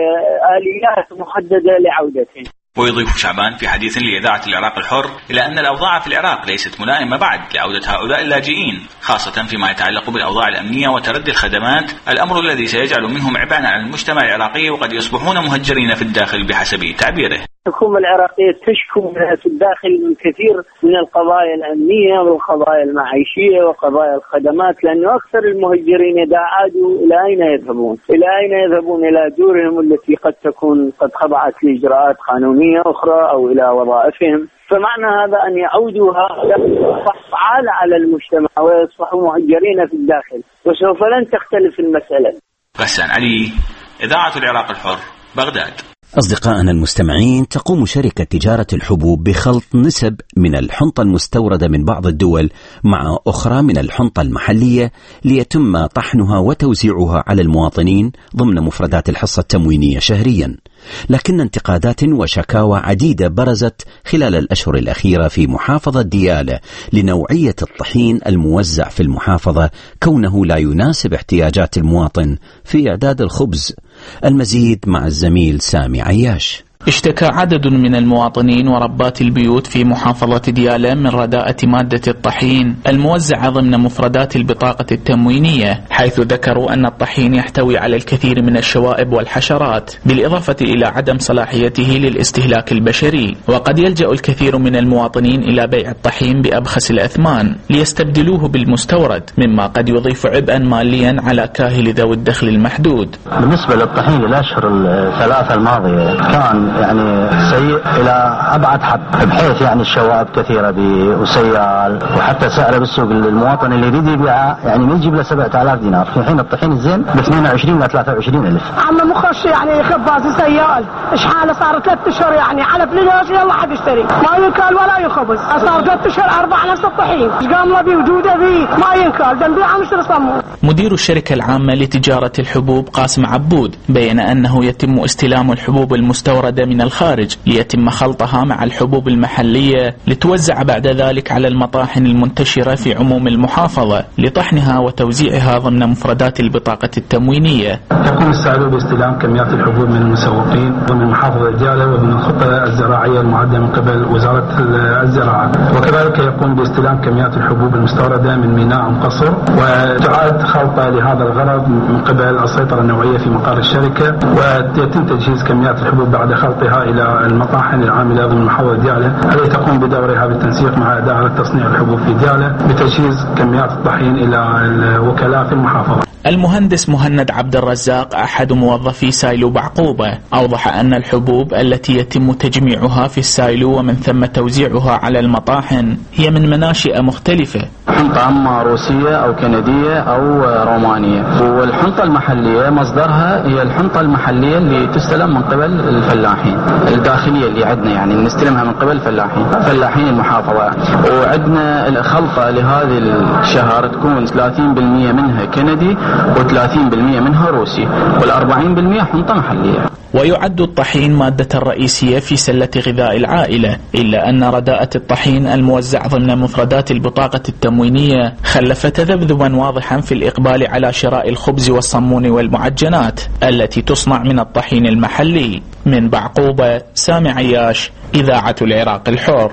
S4: آليات محددة لعودتهم.
S24: ويضيف شعبان في حديث لإذاعة العراق الحر إلى أن الأوضاع في العراق ليست ملائمة بعد لعودة هؤلاء اللاجئين، خاصة فيما يتعلق بالأوضاع الأمنية وتردي الخدمات، الأمر الذي سيجعل منهم عبئا على المجتمع العراقي وقد يصبحون مهجرين في الداخل بحسب تعبيره.
S4: الحكومة العراقية تشكو في الداخل من كثير من القضايا الأمنية والقضايا المعيشية وقضايا الخدمات، لأنه أكثر المهجرين إذا عادوا إلى أين يذهبون؟ إلى أين يذهبون؟ إلى دورهم التي قد تكون قد خضعت لإجراءات قانونية أخرى أو إلى وظائفهم. فمعنى هذا أن يعودوا هؤلاء فعال على المجتمع ويصبحوا مهجرين في الداخل، وسوف لن تختلف المسألة.
S24: غسان علي، إذاعة العراق الحر، بغداد.
S2: أصدقائنا المستمعين، تقوم شركة تجارة الحبوب بخلط نسب من الحنطة المستوردة من بعض الدول مع أخرى من الحنطة المحلية ليتم طحنها وتوزيعها على المواطنين ضمن مفردات الحصة التموينية شهريا. لكن انتقادات وشكاوى عديدة برزت خلال الأشهر الأخيرة في محافظة ديالى لنوعية الطحين الموزع في المحافظة، كونه لا يناسب احتياجات المواطن في إعداد الخبز. المزيد مع الزميل سامي عياش.
S5: اشتكى عدد من المواطنين وربات البيوت في محافظة ديالى من رداءة مادة الطحين الموزعة ضمن مفردات البطاقة التموينية، حيث ذكروا أن الطحين يحتوي على الكثير من الشوائب والحشرات، بالإضافة إلى عدم صلاحيته للاستهلاك البشري. وقد يلجأ الكثير من المواطنين إلى بيع الطحين بأبخس الأثمان ليستبدلوه بالمستورد، مما قد يضيف عبئا ماليا على كاهل ذوي الدخل المحدود.
S6: بالنسبة للطحين الأشهر الثلاثة الماضية كان يعني سيء إلى أبعد حد، بحيث يعني الشوائب كثيرة وسيال، وحتى سعره بالسوق المواطن اللي يريد يبيعه يعني ما يجيب له سبعة آلاف دينار، في حين الطحين الزين ب اثنين وعشرين إلى ثلاثة وعشرين ألف.
S8: عم مخش يعني خباز سيال، إيش حاله صار ثلاث أشهر يعني على فلوس يلا حد يشتري، ما ينكل ولا يخبز، صار ثلاث أشهر أربع نفس الطحين، إيش قام بيه وجوده بيه ما ينكل، دنبيعه مش رسمه.
S5: مدير الشركة العامة لتجارة الحبوب قاسم عبود بين أنه يتم استلام الحبوب المستوردة من الخارج ليتم خلطها مع الحبوب المحلية لتوزع بعد ذلك على المطاحن المنتشرة في عموم المحافظة لطحنها وتوزيعها ضمن مفردات البطاقة التموينية.
S9: يقوم السعودية باستلام كميات الحبوب من المسوقين ضمن محافظة ديالى ومن الخطة الزراعية المعدة من قبل وزارة الزراعة، وكذلك يقوم باستلام كميات الحبوب المستوردة من ميناء مقصر، وتعاد خلطة لهذا الغرض من قبل السيطرة النوعية في مقر الشركة، ويتم تجهيز كميات الحبوب بعد خلطها إلى المطاحن العاملة ضمن محافظة ديالى، التي تقوم بدورها بالتنسيق مع إدارة تصنيع الحبوب في ديالى بتجهيز كميات الطحين إلى الوكلاء في المحافظة.
S5: المهندس مهند عبد الرزاق أحد موظفي سايلو بعقوبة أوضح أن الحبوب التي يتم تجميعها في السايلو ومن ثم توزيعها على المطاحن هي من مناشئ مختلفة،
S6: حنطة أما روسية أو كندية أو رومانية، والحنطة المحلية مصدرها هي الحنطة المحلية اللي تستلم من قبل الفلاحين الداخلية اللي عندنا، يعني نستلمها من قبل الفلاحين فلاحين المحافظة، وعندنا الخلطة لهذه الشهر تكون ثلاثين بالمئة منها كندي وثلاثين بالمئة منها روسي والأربعين بالمئة حنطة محلية.
S5: ويعد الطحين مادة رئيسية في سلة غذاء العائلة، إلا أن رداءة الطحين الموزع ضمن مفردات البطاقة التموينية خلف تذبذبا واضحا في الإقبال على شراء الخبز والصمون والمعجنات التي تصنع من الطحين المحلي. من بعقوبة، سامي عياش، إذاعة العراق الحر.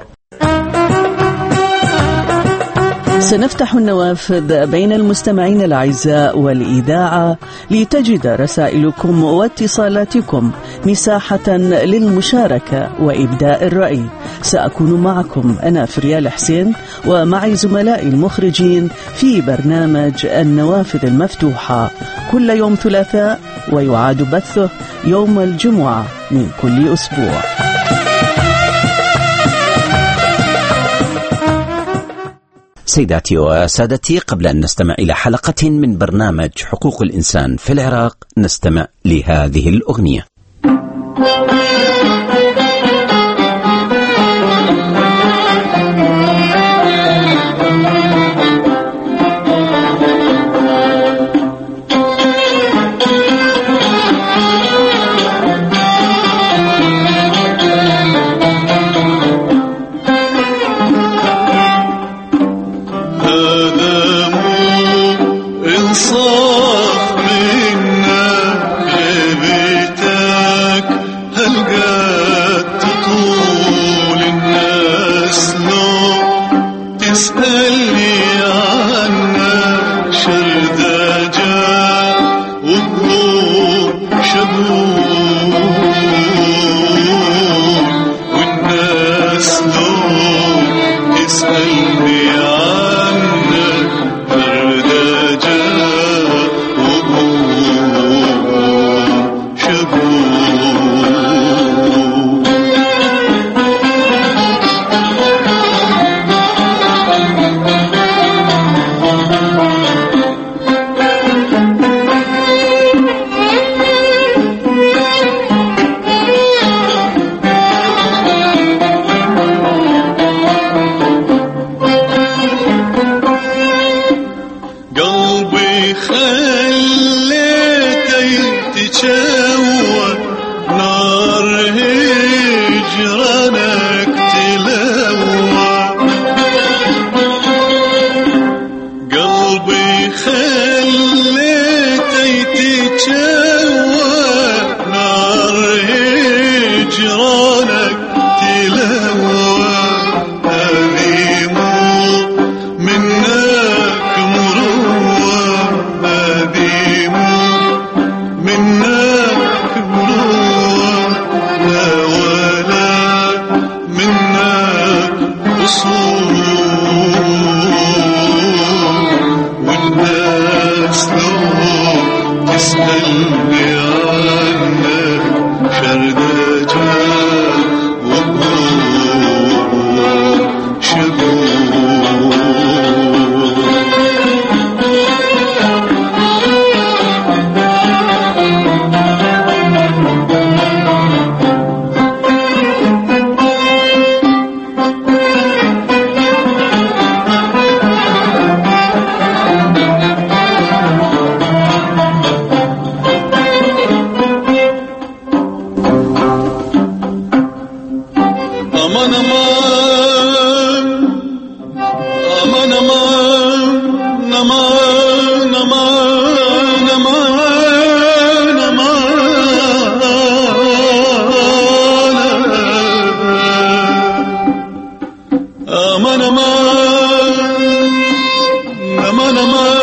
S7: سنفتح النوافذ بين المستمعين الأعزاء والإذاعة لتجد رسائلكم واتصالاتكم مساحة للمشاركة وإبداء الرأي. سأكون معكم أنا فريال حسين ومعي زملائي المخرجين في برنامج النوافذ المفتوحة كل يوم ثلاثاء، ويعاد بثه يوم الجمعة من كل أسبوع.
S2: سيداتي وسادتي، قبل أن نستمع إلى حلقة من برنامج حقوق الإنسان في العراق، نستمع لهذه الأغنية.
S12: اسألني عنك شرداجة وبقول شبوب والناس لون اسألني عنك شرداجة وبقول شبوب. قلبي خليتك تتشوى نار هجرانك تلوى. قلبي خليتك تتشوى نار هجرانك تلوى. هذه مو منك مروى هذه مو منك مروى لا ولا منك أصول والناس لو تسألني عنك شرداجة وبقول شبوب. أمان أمان أمان أمان أمان أمان أمان أمان أمان أمان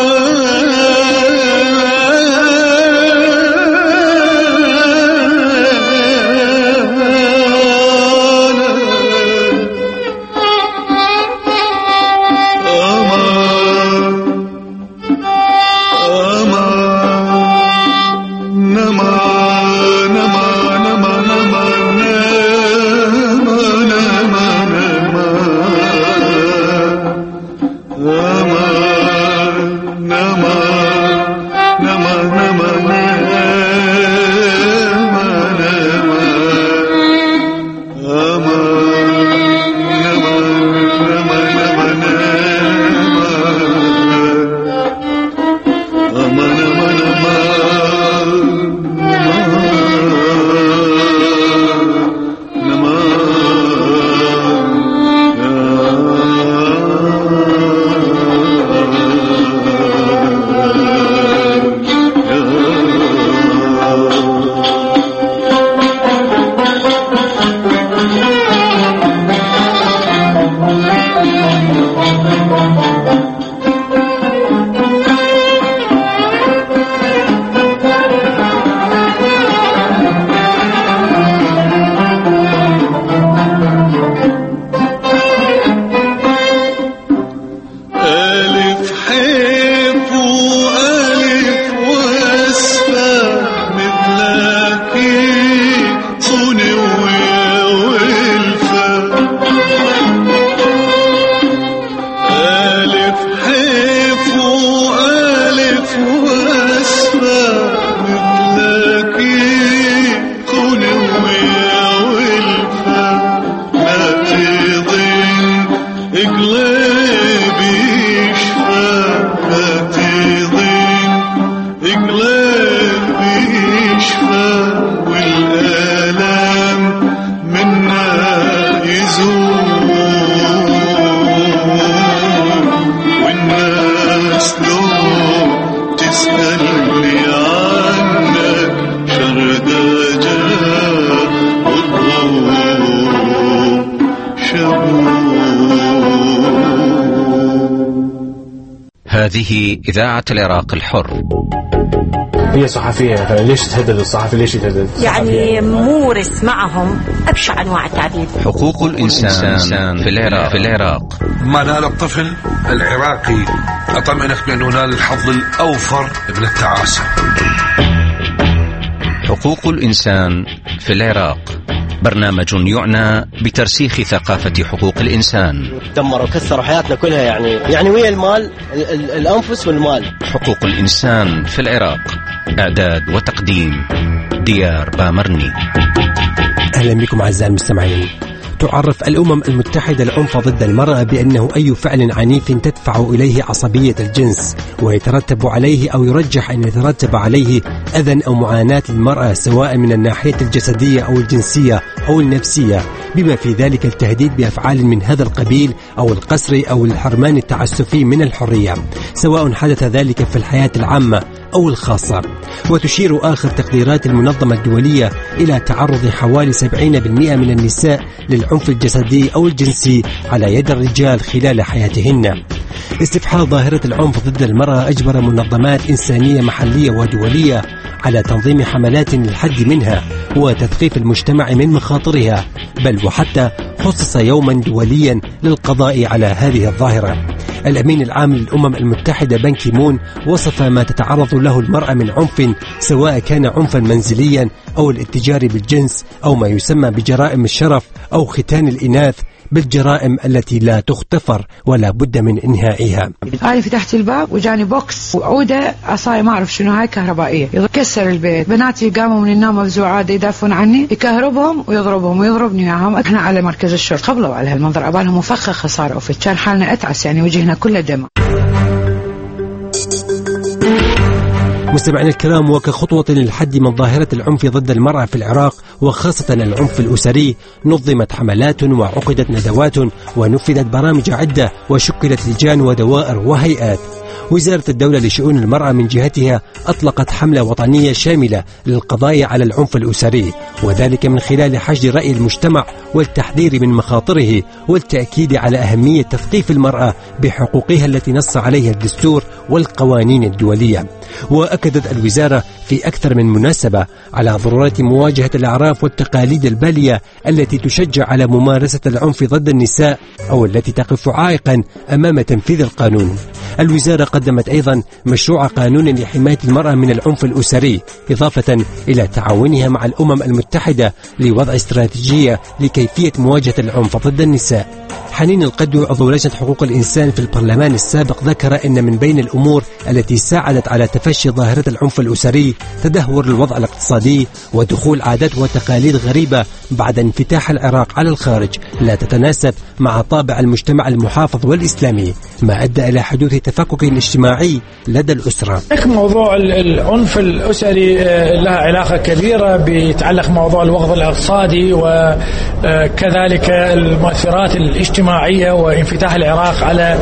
S2: هذه إذاعة العراق الحر.
S1: هي صحفية، ليش تهدد الصحفي؟ ليش يتهدد؟
S19: يعني مورس معهم أبشع أنواع التعذيب.
S2: حقوق الإنسان في العراق في العراق
S3: ما نال الطفل العراقي أطمئنك بأنه نال الحظ الأوفر من التعاسة.
S2: حقوق الإنسان في العراق، برنامج يعنى بترسيخ ثقافة حقوق الإنسان.
S10: دمروا كسروا حياتنا كلها، يعني يعني ويا المال، ال ال الأنفس والمال.
S2: حقوق الإنسان في العراق، إعداد وتقديم ديار بامرني.
S11: أهلا بكم أعزائي المستمعين. تعرف الأمم المتحدة العنف ضد المرأة بأنه أي فعل عنيف تدفع إليه عصبية الجنس ويترتب عليه أو يرجح أن يترتب عليه أذى أو معاناة للمرأة، سواء من الناحية الجسدية أو الجنسية أو النفسية، بما في ذلك التهديد بأفعال من هذا القبيل أو القسر أو الحرمان التعسفي من الحرية، سواء حدث ذلك في الحياة العامة أو الخاصة. وتشير آخر تقديرات المنظمة الدولية إلى تعرض حوالي سبعين بالمئة من النساء للعنف الجسدي أو الجنسي على يد الرجال خلال حياتهن. استفحال ظاهرة العنف ضد المرأة أجبر منظمات إنسانية محلية ودولية على تنظيم حملات للحد منها وتثقيف المجتمع من مخاطرها، بل وحتى خصص يوما دوليا للقضاء على هذه الظاهرة. الأمين العام للأمم المتحدة بان كي مون وصف ما تتعرض له المرأة من عنف، سواء كان عنفا منزليا أو الاتجار بالجنس أو ما يسمى بجرائم الشرف أو ختان الإناث، بالجرائم التي لا تغتفر ولا بد من إنهائها.
S13: أنا فتحت الباب وجاني بوكس وعودة عصاية ما أعرف شنو هاي كهربائية، يكسر البيت. بناتي قاموا من النوم مفزوعات يدافعون عني، يكهربهم ويضربهم ويضربني وياهم. احنا على مركز الشرطة خبلوا على هالمنظر، أبانهم مفخخ صار وفت، كان حالنا أتعس، يعني وجهنا كله دم.
S11: مستمعينا الكرام، وكخطوة للحد من ظاهرة العنف ضد المرأة في العراق وخاصة العنف الأسري، نظمت حملات وعقدت ندوات ونفذت برامج عدة وشكلت لجان ودوائر وهيئات. وزارة الدولة لشؤون المرأة من جهتها أطلقت حملة وطنية شاملة للقضاء على العنف الأسري، وذلك من خلال حشد رأي المجتمع والتحذير من مخاطره والتأكيد على أهمية تثقيف المرأة بحقوقها التي نص عليها الدستور والقوانين الدولية. وأكدت الوزارة في أكثر من مناسبة على ضرورة مواجهة الأعراف والتقاليد البالية التي تشجع على ممارسة العنف ضد النساء أو التي تقف عائقا أمام تنفيذ القانون. الوزارة قدمت أيضا مشروع قانون لحماية المرأة من العنف الأسري، إضافة إلى تعاونها مع الأمم المتحدة لوضع استراتيجية لكيفية مواجهة العنف ضد النساء. حنين القدو عضو لجنة حقوق الإنسان في البرلمان السابق ذكر أن من بين الأمور التي ساعدت على تفشي ظاهرة العنف الأسري تدهور الوضع الاقتصادي ودخول عادات وتقاليد غريبة بعد انفتاح العراق على الخارج لا تتناسب مع طابع المجتمع المحافظ والإسلامي، ما أدى إلى حدوث تفكك اجتماعي لدى الأسرة.
S26: موضوع العنف الأسري لها علاقة كبيرة بيتعلق موضوع الوضع الاقتصادي وكذلك المؤثرات الاجتماعية وانفتاح العراق على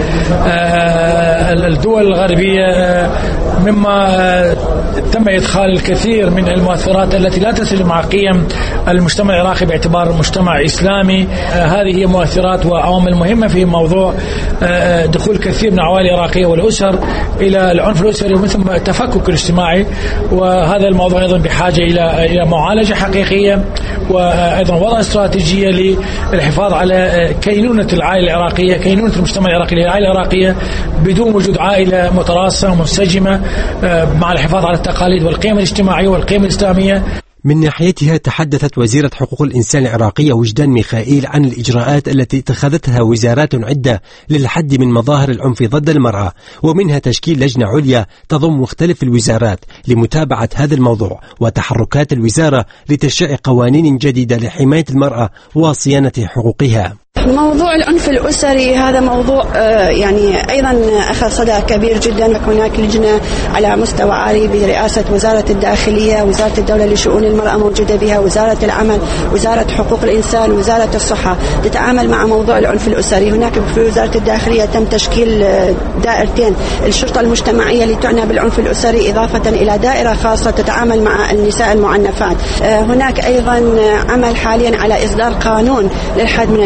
S26: الدول الغربية، مما تم إدخال الكثير من المؤثرات التي لا تسلم مع قيم المجتمع العراقي باعتبار مجتمع إسلامي. هذه هي مؤثرات وعوامل مهمة في موضوع دخول كثير من العوائل العراقية والأسر إلى العنف الأسري ومثل التفكك الاجتماعي، وهذا الموضوع أيضا بحاجة إلى إلى معالجة حقيقية وأيضا وضع استراتيجية للحفاظ على كينونة العائلة العراقية، كينونة المجتمع العراقي للعائلة العراقية بدون وجود عائلة متراصة منسجمة، مع الحفاظ على التقاليد والقيم الاجتماعية والقيم الإسلامية.
S11: من ناحيتها تحدثت وزيرة حقوق الإنسان العراقية وجدان ميخائيل عن الإجراءات التي اتخذتها وزارات عدة للحد من مظاهر العنف ضد المرأة، ومنها تشكيل لجنة عليا تضم مختلف الوزارات لمتابعة هذا الموضوع وتحركات الوزارة لتشريع قوانين جديدة لحماية المرأة وصيانة حقوقها.
S27: موضوع العنف الأسري هذا موضوع يعني أيضا أخذ صدى كبير جدا. هناك لجنة على مستوى عالي برئاسة وزارة الداخلية، وزارة الدولة لشؤون المرأة موجودة بها، وزارة العمل، وزارة حقوق الإنسان، وزارة الصحة، تتعامل مع موضوع العنف الأسري. هناك في وزارة الداخلية تم تشكيل دائرتين، الشرطة المجتمعية اللي تعنى بالعنف الأسري، إضافة إلى دائرة خاصة تتعامل مع النساء المعنفات. هناك أيضا عمل حاليا على إصدار قانون للحد من العنف الأسري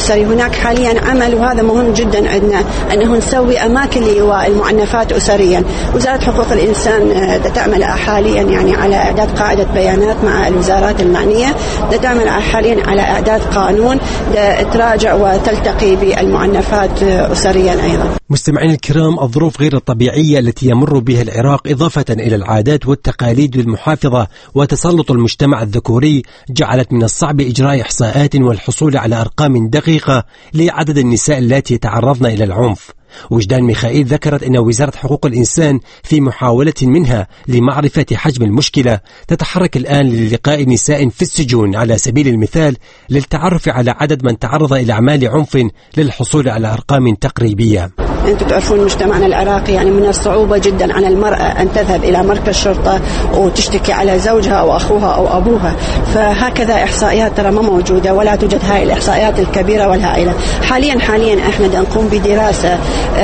S27: الأسري. هناك حاليا عمل وهذا مهم جدا عندنا أنه نسوي أماكن لإيواء المعنفات أسريا. وزارة حقوق الإنسان تعمل حاليا يعني على إعداد قاعدة بيانات مع الوزارات المعنية، تعمل حاليا على إعداد قانون تراجع وتلتقي بالمعنفات أسريا أيضا.
S11: مستمعين الكرام، الظروف غير الطبيعية التي يمر بها العراق إضافة إلى العادات والتقاليد المحافظة وتسلط المجتمع الذكوري جعلت من الصعب إجراء إحصاءات والحصول على أرقام دقيقة لعدد النساء اللاتي يتعرضن إلى العنف. وجدان ميخائيل ذكرت أن وزارة حقوق الإنسان في محاولة منها لمعرفة حجم المشكلة تتحرك الآن للقاء نساء في السجون على سبيل المثال للتعرف على عدد من تعرض إلى أعمال عنف للحصول على أرقام تقريبية.
S27: أنتم تعرفون مجتمعنا العراقي يعني من الصعوبة جدا على المرأة أن تذهب إلى مركز شرطة وتشتكي على زوجها أو أخوها أو أبوها، فهكذا إحصائيات ترى ما موجودة ولا توجد هاي الإحصائيات الكبيرة والهائلة. حاليا حاليا إحنا نقوم بدراسة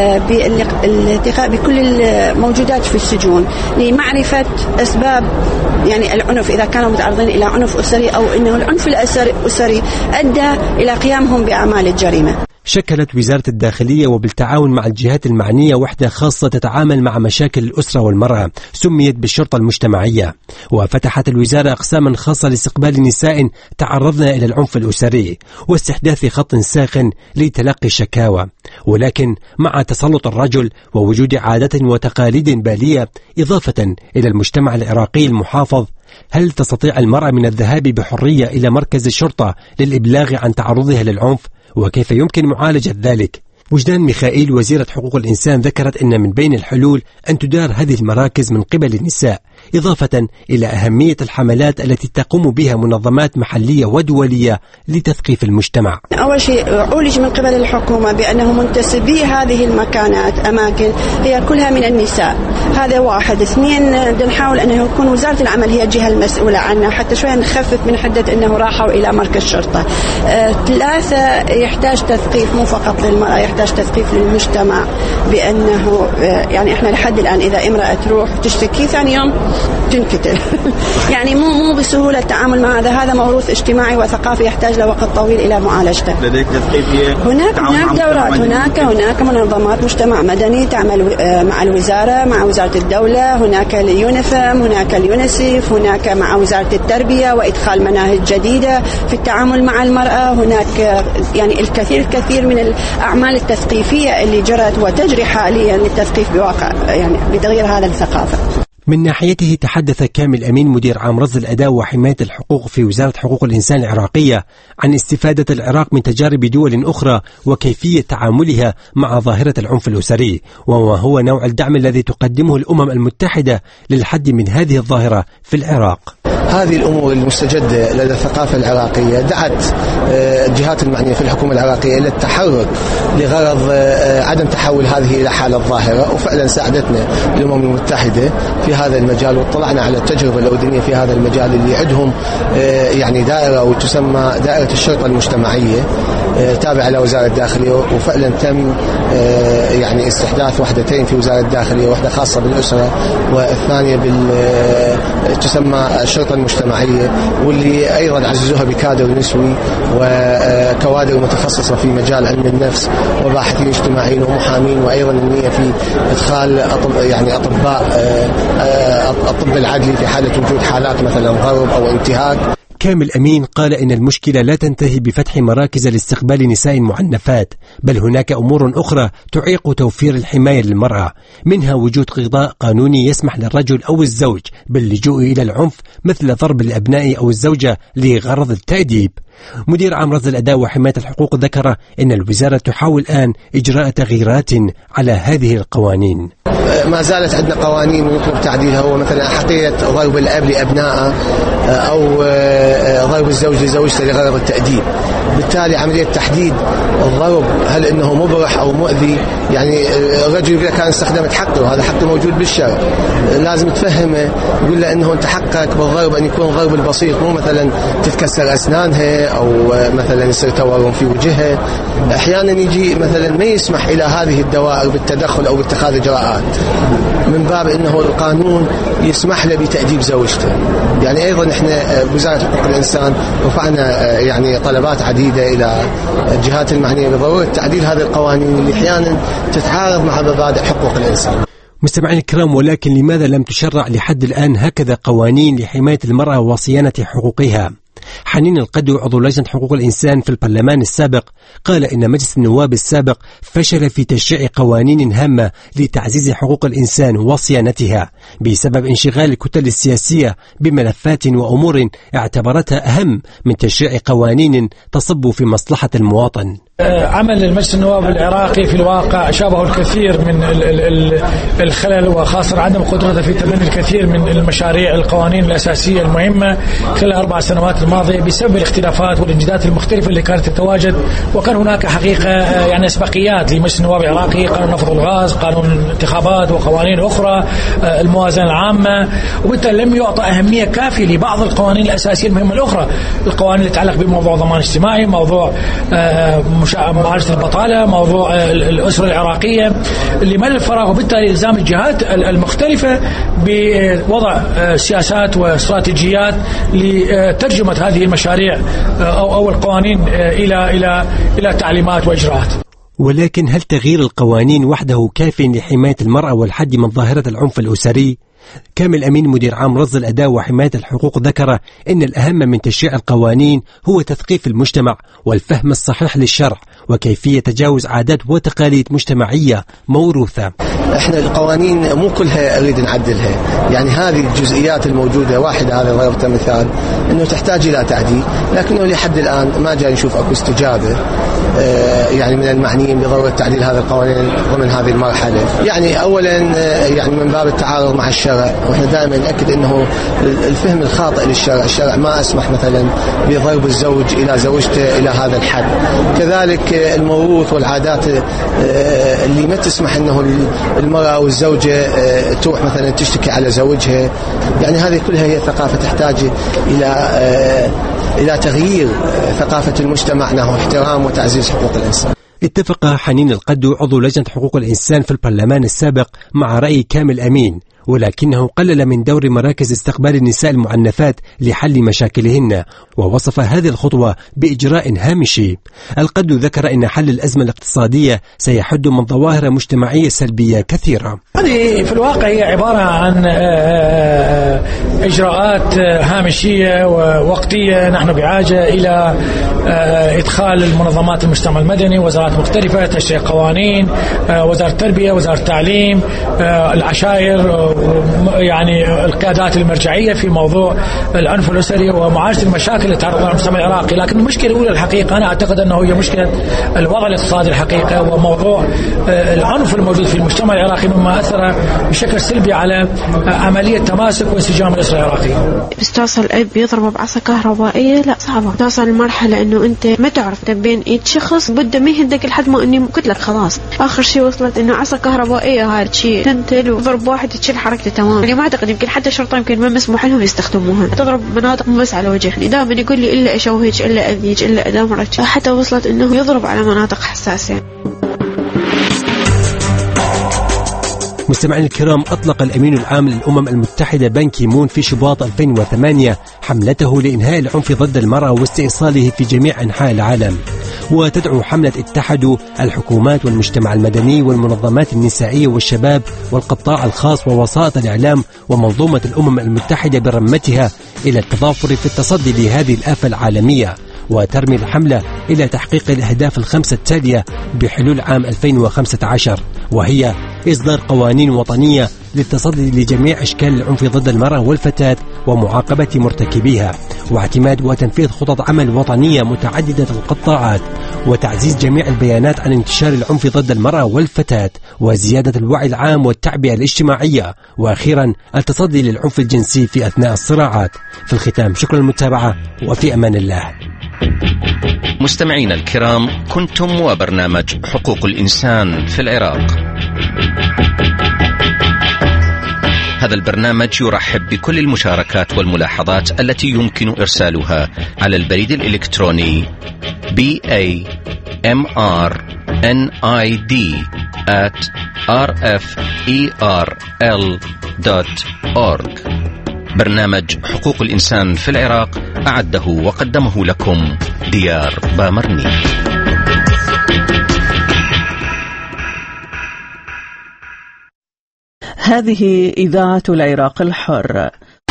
S27: بالالتقاء بكل الموجودات في السجون لمعرفة أسباب يعني العنف، إذا كانوا متعرضين إلى عنف أسري أو إنه العنف الأسري أدى إلى قيامهم بأعمال الجريمة.
S11: شكلت وزارة الداخلية وبالتعاون مع الجهات المعنية وحدة خاصة تتعامل مع مشاكل الأسرة والمرأة سميت بالشرطة المجتمعية، وفتحت الوزارة أقساما خاصة لاستقبال نساء تعرضن إلى العنف الأسري واستحداث خط ساخن لتلقي الشكاوى. ولكن مع تسلط الرجل ووجود عادات وتقاليد بالية إضافة إلى المجتمع العراقي المحافظ، هل تستطيع المرأة من الذهاب بحرية إلى مركز الشرطة للإبلاغ عن تعرضها للعنف؟ وكيف يمكن معالجة ذلك؟ وجدان ميخائيل وزيرة حقوق الإنسان ذكرت أن من بين الحلول أن تدار هذه المراكز من قبل النساء، إضافة إلى أهمية الحملات التي تقوم بها منظمات محلية ودولية لتثقيف المجتمع.
S27: أول شيء عولج من قبل الحكومة بأنه منتسبي هذه المكانات أماكن هي كلها من النساء، هذا واحد. اثنين، نحاول أنه يكون وزارة العمل هي الجهة المسؤولة عنه حتى شوية نخفف من حدة أنه راحوا إلى مركز شرطة. آه، ثلاثة، يحتاج تثقيف مو فقط للمرأة، يحتاج تثقيف للمجتمع بأنه آه يعني إحنا لحد الآن إذا امرأة تروح تشتكي ثاني يوم تنكتل يعني مو مو بسهولة التعامل مع هذا، هذا موروث اجتماعي وثقافي يحتاج لوقت طويل إلى معالجته.
S14: لديك تثقيفية؟
S27: هناك هناك دورات، هناك هناك منظمات مجتمع مدني تعمل مع الوزارة، مع وزارة الدولة، هناك اليونيفم، هناك اليونيسيف، هناك مع وزارة التربية وإدخال مناهج جديدة في التعامل مع المرأة. هناك يعني الكثير الكثير من الأعمال التثقيفية اللي جرت وتجري حاليا للتثقيف بواقع يعني بتغيير هذا الثقافة.
S11: من ناحيته تحدث كامل أمين مدير عام رصد الأداء وحماية الحقوق في وزارة حقوق الإنسان العراقية عن استفادة العراق من تجارب دول أخرى وكيفية تعاملها مع ظاهرة العنف الأسري، وما هو نوع الدعم الذي تقدمه الأمم المتحدة للحد من هذه الظاهرة في العراق.
S15: هذه الأمور المستجدة لدى الثقافة العراقية دعت الجهات المعنية في الحكومة العراقية إلى التحرك لغرض عدم تحول هذه إلى حالة ظاهرة، وفعلا ساعدتنا الأمم المتحدة في هذا المجال، واطلعنا على التجربة الأردنية في هذا المجال اللي عندهم يعني دائرة وتسمى دائرة الشرطة المجتمعية تابعة لوزارة الداخلية، وفعلا تم يعني استحداث وحدتين في وزارة الداخلية، واحدة خاصة بالأسرة والثانية بال تسمى الشرطة المجتمعية، واللي أيضا عززوها بكادر نسوي وكوادر متخصصة في مجال علم النفس وباحثين اجتماعيين ومحامين، وأيضا النية في إدخال أطب يعني أطباء الطب العدلي في حالة وجود حالات مثلا ضرب أو انتهاك.
S11: كامل أمين قال إن المشكلة لا تنتهي بفتح مراكز لاستقبال نساء معنفات، بل هناك أمور أخرى تعيق توفير الحماية للمرأة، منها وجود غطاء قانوني يسمح للرجل أو الزوج باللجوء إلى العنف مثل ضرب الأبناء أو الزوجة لغرض التأديب. مدير عام رصد الأداء وحماية الحقوق ذكر إن الوزارة تحاول الآن إجراء تغييرات على هذه القوانين.
S15: ما زالت عندنا قوانين ويطلب تعديلها، هو مثلا حقيقة ضرب الأب لأبنائه أو ضرب الزوج لزوجته لغرض التأديب. بالتالي عملية تحديد الضرب هل إنه مبرح أو مؤذي، يعني الرجل إذا كان استخدمت حقه وهذا حقه موجود بالشرع لازم تفهمه، يقول له إنه أنت حقك بالضرب أن يكون ضرب البسيط، مو مثلا تتكسر أسنانها أو مثلا يصير تورم في وجهها. أحيانا يجي مثلا ما يسمح إلى هذه الدوائر بالتدخل أو باتخاذ إجراءات، من باب أنه القانون يسمح له بتأديب زوجته. يعني أيضا إحنا وزارة حقوق الإنسان رفعنا يعني طلبات عديدة إلى الجهات المعنية بضرورة تعديل هذه القوانين اللي أحيانا تتعارض مع مبادئ حقوق الإنسان.
S11: مستمعين الكرام، ولكن لماذا لم تشرع لحد الآن هكذا قوانين لحماية المرأة وصيانة حقوقها؟ حنين القدو عضو لجنة حقوق الإنسان في البرلمان السابق قال إن مجلس النواب السابق فشل في تشريع قوانين هامة لتعزيز حقوق الإنسان وصيانتها بسبب انشغال الكتل السياسية بملفات وأمور اعتبرتها أهم من تشريع قوانين تصب في مصلحة المواطن.
S26: عمل المجلس النواب العراقي في الواقع شابه الكثير من الخلل، وخاصة عدم قدرته في تبني الكثير من المشاريع القوانين الأساسية المهمة خلال أربع سنوات الماضية بسبب الاختلافات والانجازات المختلفة اللي كانت تتواجد. وكان هناك حقيقة يعني اسبقيات لمجلس النواب العراقي، قانون نفط الغاز، قانون الانتخابات، وقوانين أخرى، الموازنة العامة، وبالتالي لم يعطى أهمية كافية لبعض القوانين الأساسية المهمة الأخرى، القوانين اللي تتعلق بموضوع ضمان اجتماعي، موضوع معالجة البطالة، موضوع الأسرة العراقية اللي مل الفراغ، وبالتالي إلزام الجهات المختلفة بوضع سياسات واستراتيجيات لترجمة هذه المشاريع أو أو القوانين إلى إلى إلى تعليمات وإجراءات.
S11: ولكن هل تغيير القوانين وحده كاف لحماية المرأة والحد من ظاهرة العنف الأسري؟ كامل أمين مدير عام رصد الأداء وحماية الحقوق ذكر إن الأهم من تشريع القوانين هو تثقيف المجتمع والفهم الصحيح للشرع وكيفية تجاوز عادات وتقاليد مجتمعية موروثة.
S15: احنا القوانين مو كلها اريد نعدلها، يعني هذه الجزئيات الموجودة واحدة هذا ضربته مثال انه تحتاج الى تعديل، لكنه لحد الآن ما جاي نشوف اكو استجابة اه يعني من المعنيين بضرورة تعديل هذه القوانين ضمن هذه المرحلة. يعني اولا اه يعني من باب التعارض مع الشرع، واحنا دائما نأكد انه الفهم الخاطئ للشرع، الشرع ما اسمح مثلا بضرب الزوج الى زوجته الى هذا الحد. كذلك الموروث والعادات اللي ما تسمح انه المرأة والزوجة تروح مثلا تشتكي على زوجها، يعني هذه كلها هي ثقافة تحتاج الى الى تغيير ثقافة المجتمع نحو احترام وتعزيز حقوق الانسان.
S11: اتفق حنين القدو عضو لجنة حقوق الإنسان في البرلمان السابق مع رأي كامل أمين، ولكنه قلل من دور مراكز استقبال النساء المعنفات لحل مشاكلهن، ووصف هذه الخطوة بإجراء هامشي. القدو ذكر أن حل الأزمة الاقتصادية سيحد من ظواهر مجتمعية سلبية كثيرة.
S26: هذه في الواقع هي عبارة عن إجراءات هامشية ووقتية. نحن بحاجة إلى إدخال المنظمات المجتمع المدني، وزارات مختلفة، تشريع قوانين، وزارة التربية، وزارة التعليم، العشائر، يعني القيادات المرجعية في موضوع العنف الأسري ومعالجة المشاكل اللي تعرض لها المجتمع العراقي. لكن المشكلة الأولى الحقيقة أنا أعتقد أنه هي مشكلة الوضع الاقتصادي الحقيقة، وموضوع العنف الموجود في المجتمع العراقي مما أثر بشكل سلبي على عملية تماسك وانسجام الأسرة العراقية.
S14: بس توصل الأب يضربه بعصا كهربائية، لا صعبة. توصل المرحلة إنه أنت ما تعرف بين إيد شخص بده ما يهدك لحد ما إني قلت لك خلاص. آخر شيء وصلت إنه عصا كهربائية هذا شيء تنتل وضرب واحد تشيل حركته تمام. يعني ما أعتقد يمكن حتى الشرطة يمكن ما مسموح لهم يستخدموها، تضرب مناطق مو بس على وجهك. دائما يقول لي إلا أشوهك إلا أذيك إلا أدمرك، حتى وصلت إنه يضرب على مناطق حساسة.
S11: مستمعين الكرام، أطلق الأمين العام للأمم المتحدة بان كي مون في شباط ألفين وثمانية حملته لإنهاء العنف ضد المرأة واستئصاله في جميع أنحاء العالم، وتدعو حملة اتحدوا الحكومات والمجتمع المدني والمنظمات النسائية والشباب والقطاع الخاص ووسائط الإعلام ومنظومة الأمم المتحدة برمتها إلى التضافر في التصدي لهذه الآفة العالمية، وترمي الحملة إلى تحقيق الأهداف الخمسة التالية بحلول عام ألفين وخمسة عشر، وهي إصدار قوانين وطنية للتصدي لجميع أشكال العنف ضد المرأة والفتاة ومعاقبة مرتكبيها، واعتماد وتنفيذ خطط عمل وطنية متعددة القطاعات، وتعزيز جميع البيانات عن انتشار العنف ضد المرأة والفتاة، وزيادة الوعي العام والتعبئة الاجتماعية، وأخيرا التصدي للعنف الجنسي في أثناء الصراعات. في الختام شكرا للمتابعة وفي أمان الله.
S2: مستمعينا الكرام، كنتم وبرنامج حقوق الإنسان في العراق. هذا البرنامج يرحب بكل المشاركات والملاحظات التي يمكن إرسالها على البريد الإلكتروني بي إيه إم آر إن آي دي آت آر إف إي آر إل دوت أورج. برنامج حقوق الإنسان في العراق أعده وقدمه لكم ديار بامرني.
S7: هذه إذاعة العراق الحر.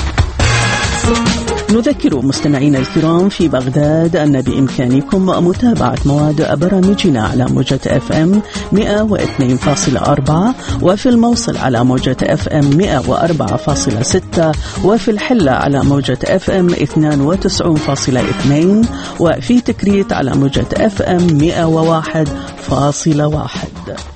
S7: نذكر مستمعينا الكرام في بغداد أن بإمكانكم متابعة مواد برامجنا على موجة اف ام مئة واثنين فاصلة أربعة، وفي الموصل على موجة اف ام مئة وأربعة فاصلة ستة، وفي الحلة على موجة اف ام اثنين وتسعين فاصلة اثنين، وفي تكريت على موجة اف ام مئة وواحد فاصلة واحد.